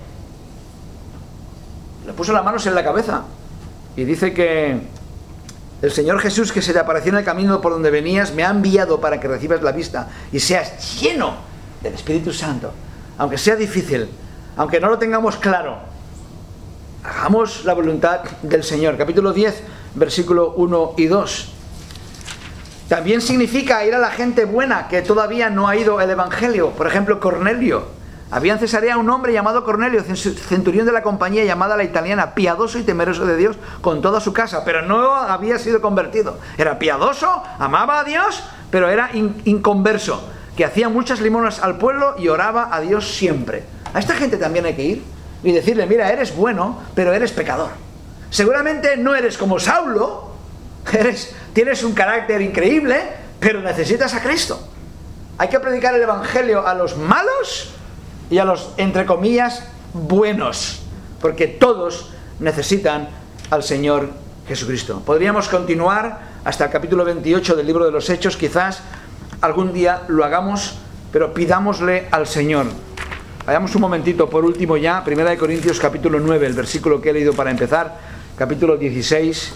Le puso las manos en la cabeza y dice que el Señor Jesús, que se te apareció en el camino por donde venías, me ha enviado para que recibas la vista y seas lleno del Espíritu Santo. Aunque sea difícil, aunque no lo tengamos claro, hagamos la voluntad del Señor. Capítulo diez, versículo uno y dos. También significa ir a la gente buena que todavía no ha ido el Evangelio. Por ejemplo, Cornelio. Había en Cesarea un hombre llamado Cornelio, centurión de la compañía llamada la italiana, piadoso y temeroso de Dios con toda su casa, pero no había sido convertido. Era piadoso, amaba a Dios, pero era in- inconverso, que hacía muchas limonas al pueblo y oraba a Dios siempre. A esta gente también hay que ir y decirle: mira, eres bueno, pero eres pecador. Seguramente no eres como Saulo, eres, tienes un carácter increíble, pero necesitas a Cristo. Hay que predicar el Evangelio a los malos y a los, entre comillas, buenos, porque todos necesitan al Señor Jesucristo. Podríamos continuar hasta el capítulo veintiocho del libro de los Hechos, quizás algún día lo hagamos, pero pidámosle al Señor. Vayamos un momentito, por último ya, Primera de Corintios capítulo nueve, el versículo que he leído para empezar, capítulo dieciséis.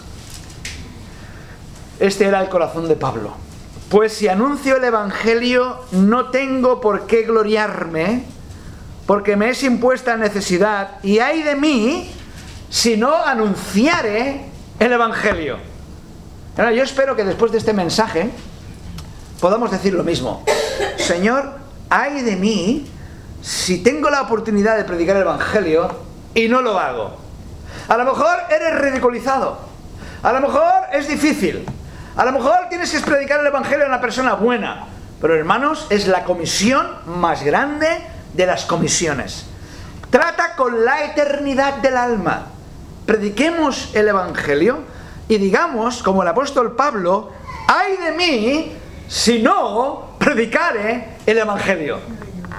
Este era el corazón de Pablo. Pues si anuncio el Evangelio, no tengo por qué gloriarme, porque me es impuesta necesidad, y ay de mí si no anunciare el Evangelio. Ahora, yo espero que después de este mensaje podamos decir lo mismo. Señor, ay de mí si tengo la oportunidad de predicar el Evangelio y no lo hago. A lo mejor eres ridiculizado, a lo mejor es difícil, a lo mejor tienes que predicar el Evangelio a una persona buena, pero hermanos, es la comisión más grande de las comisiones. Trata con la eternidad del alma. Prediquemos el Evangelio y digamos, como el apóstol Pablo: ay de mí si no predicare el Evangelio.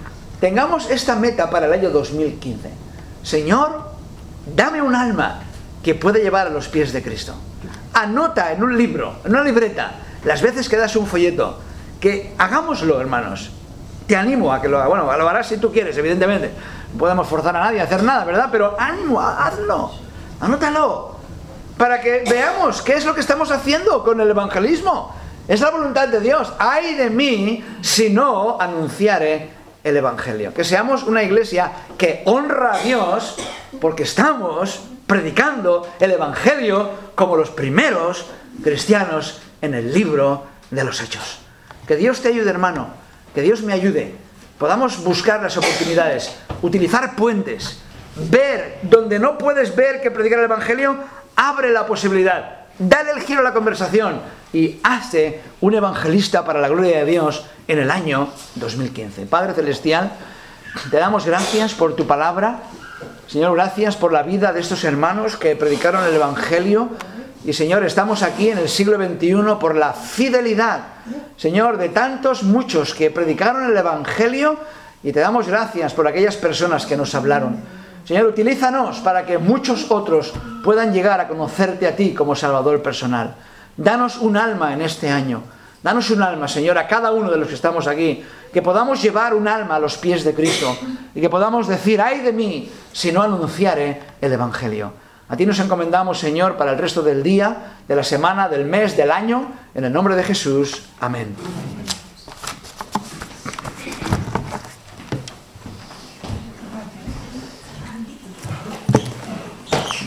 tengamos esta meta para el año dos mil quince. Señor, dame un alma que pueda llevar a los pies de Cristo. Anota en un libro, en una libreta, las veces que das un folleto, que hagámoslo, hermanos. Te animo a que lo hagas. Bueno, lo harás si tú quieres, evidentemente. No podemos forzar a nadie a hacer nada, ¿verdad? Pero ánimo, hazlo, anótalo, para que veamos qué es lo que estamos haciendo con el evangelismo. Es la voluntad de Dios. ¡Ay de mí si no anunciare el evangelio! Que seamos una iglesia que honra a Dios porque estamos predicando el evangelio como los primeros cristianos en el libro de los Hechos. Que Dios te ayude, hermano, que Dios me ayude. Podamos buscar las oportunidades, utilizar puentes, ver donde no puedes ver que predicar el evangelio, abre la posibilidad, dale el giro a la conversación y hazte un evangelista para la gloria de Dios en el año dos mil quince. Padre Celestial, te damos gracias por tu palabra. Señor, gracias por la vida de estos hermanos que predicaron el evangelio. Y Señor, estamos aquí en el siglo veintiuno por la fidelidad, Señor, de tantos, muchos que predicaron el evangelio, y te damos gracias por aquellas personas que nos hablaron. Señor, utilízanos para que muchos otros puedan llegar a conocerte a ti como Salvador personal. Danos un alma en este año. Danos un alma, Señor, a cada uno de los que estamos aquí, que podamos llevar un alma a los pies de Cristo y que podamos decir, ¡ay de mí si no anunciare el evangelio! A ti nos encomendamos, Señor, para el resto del día, de la semana, del mes, del año, en el nombre de Jesús. Amén.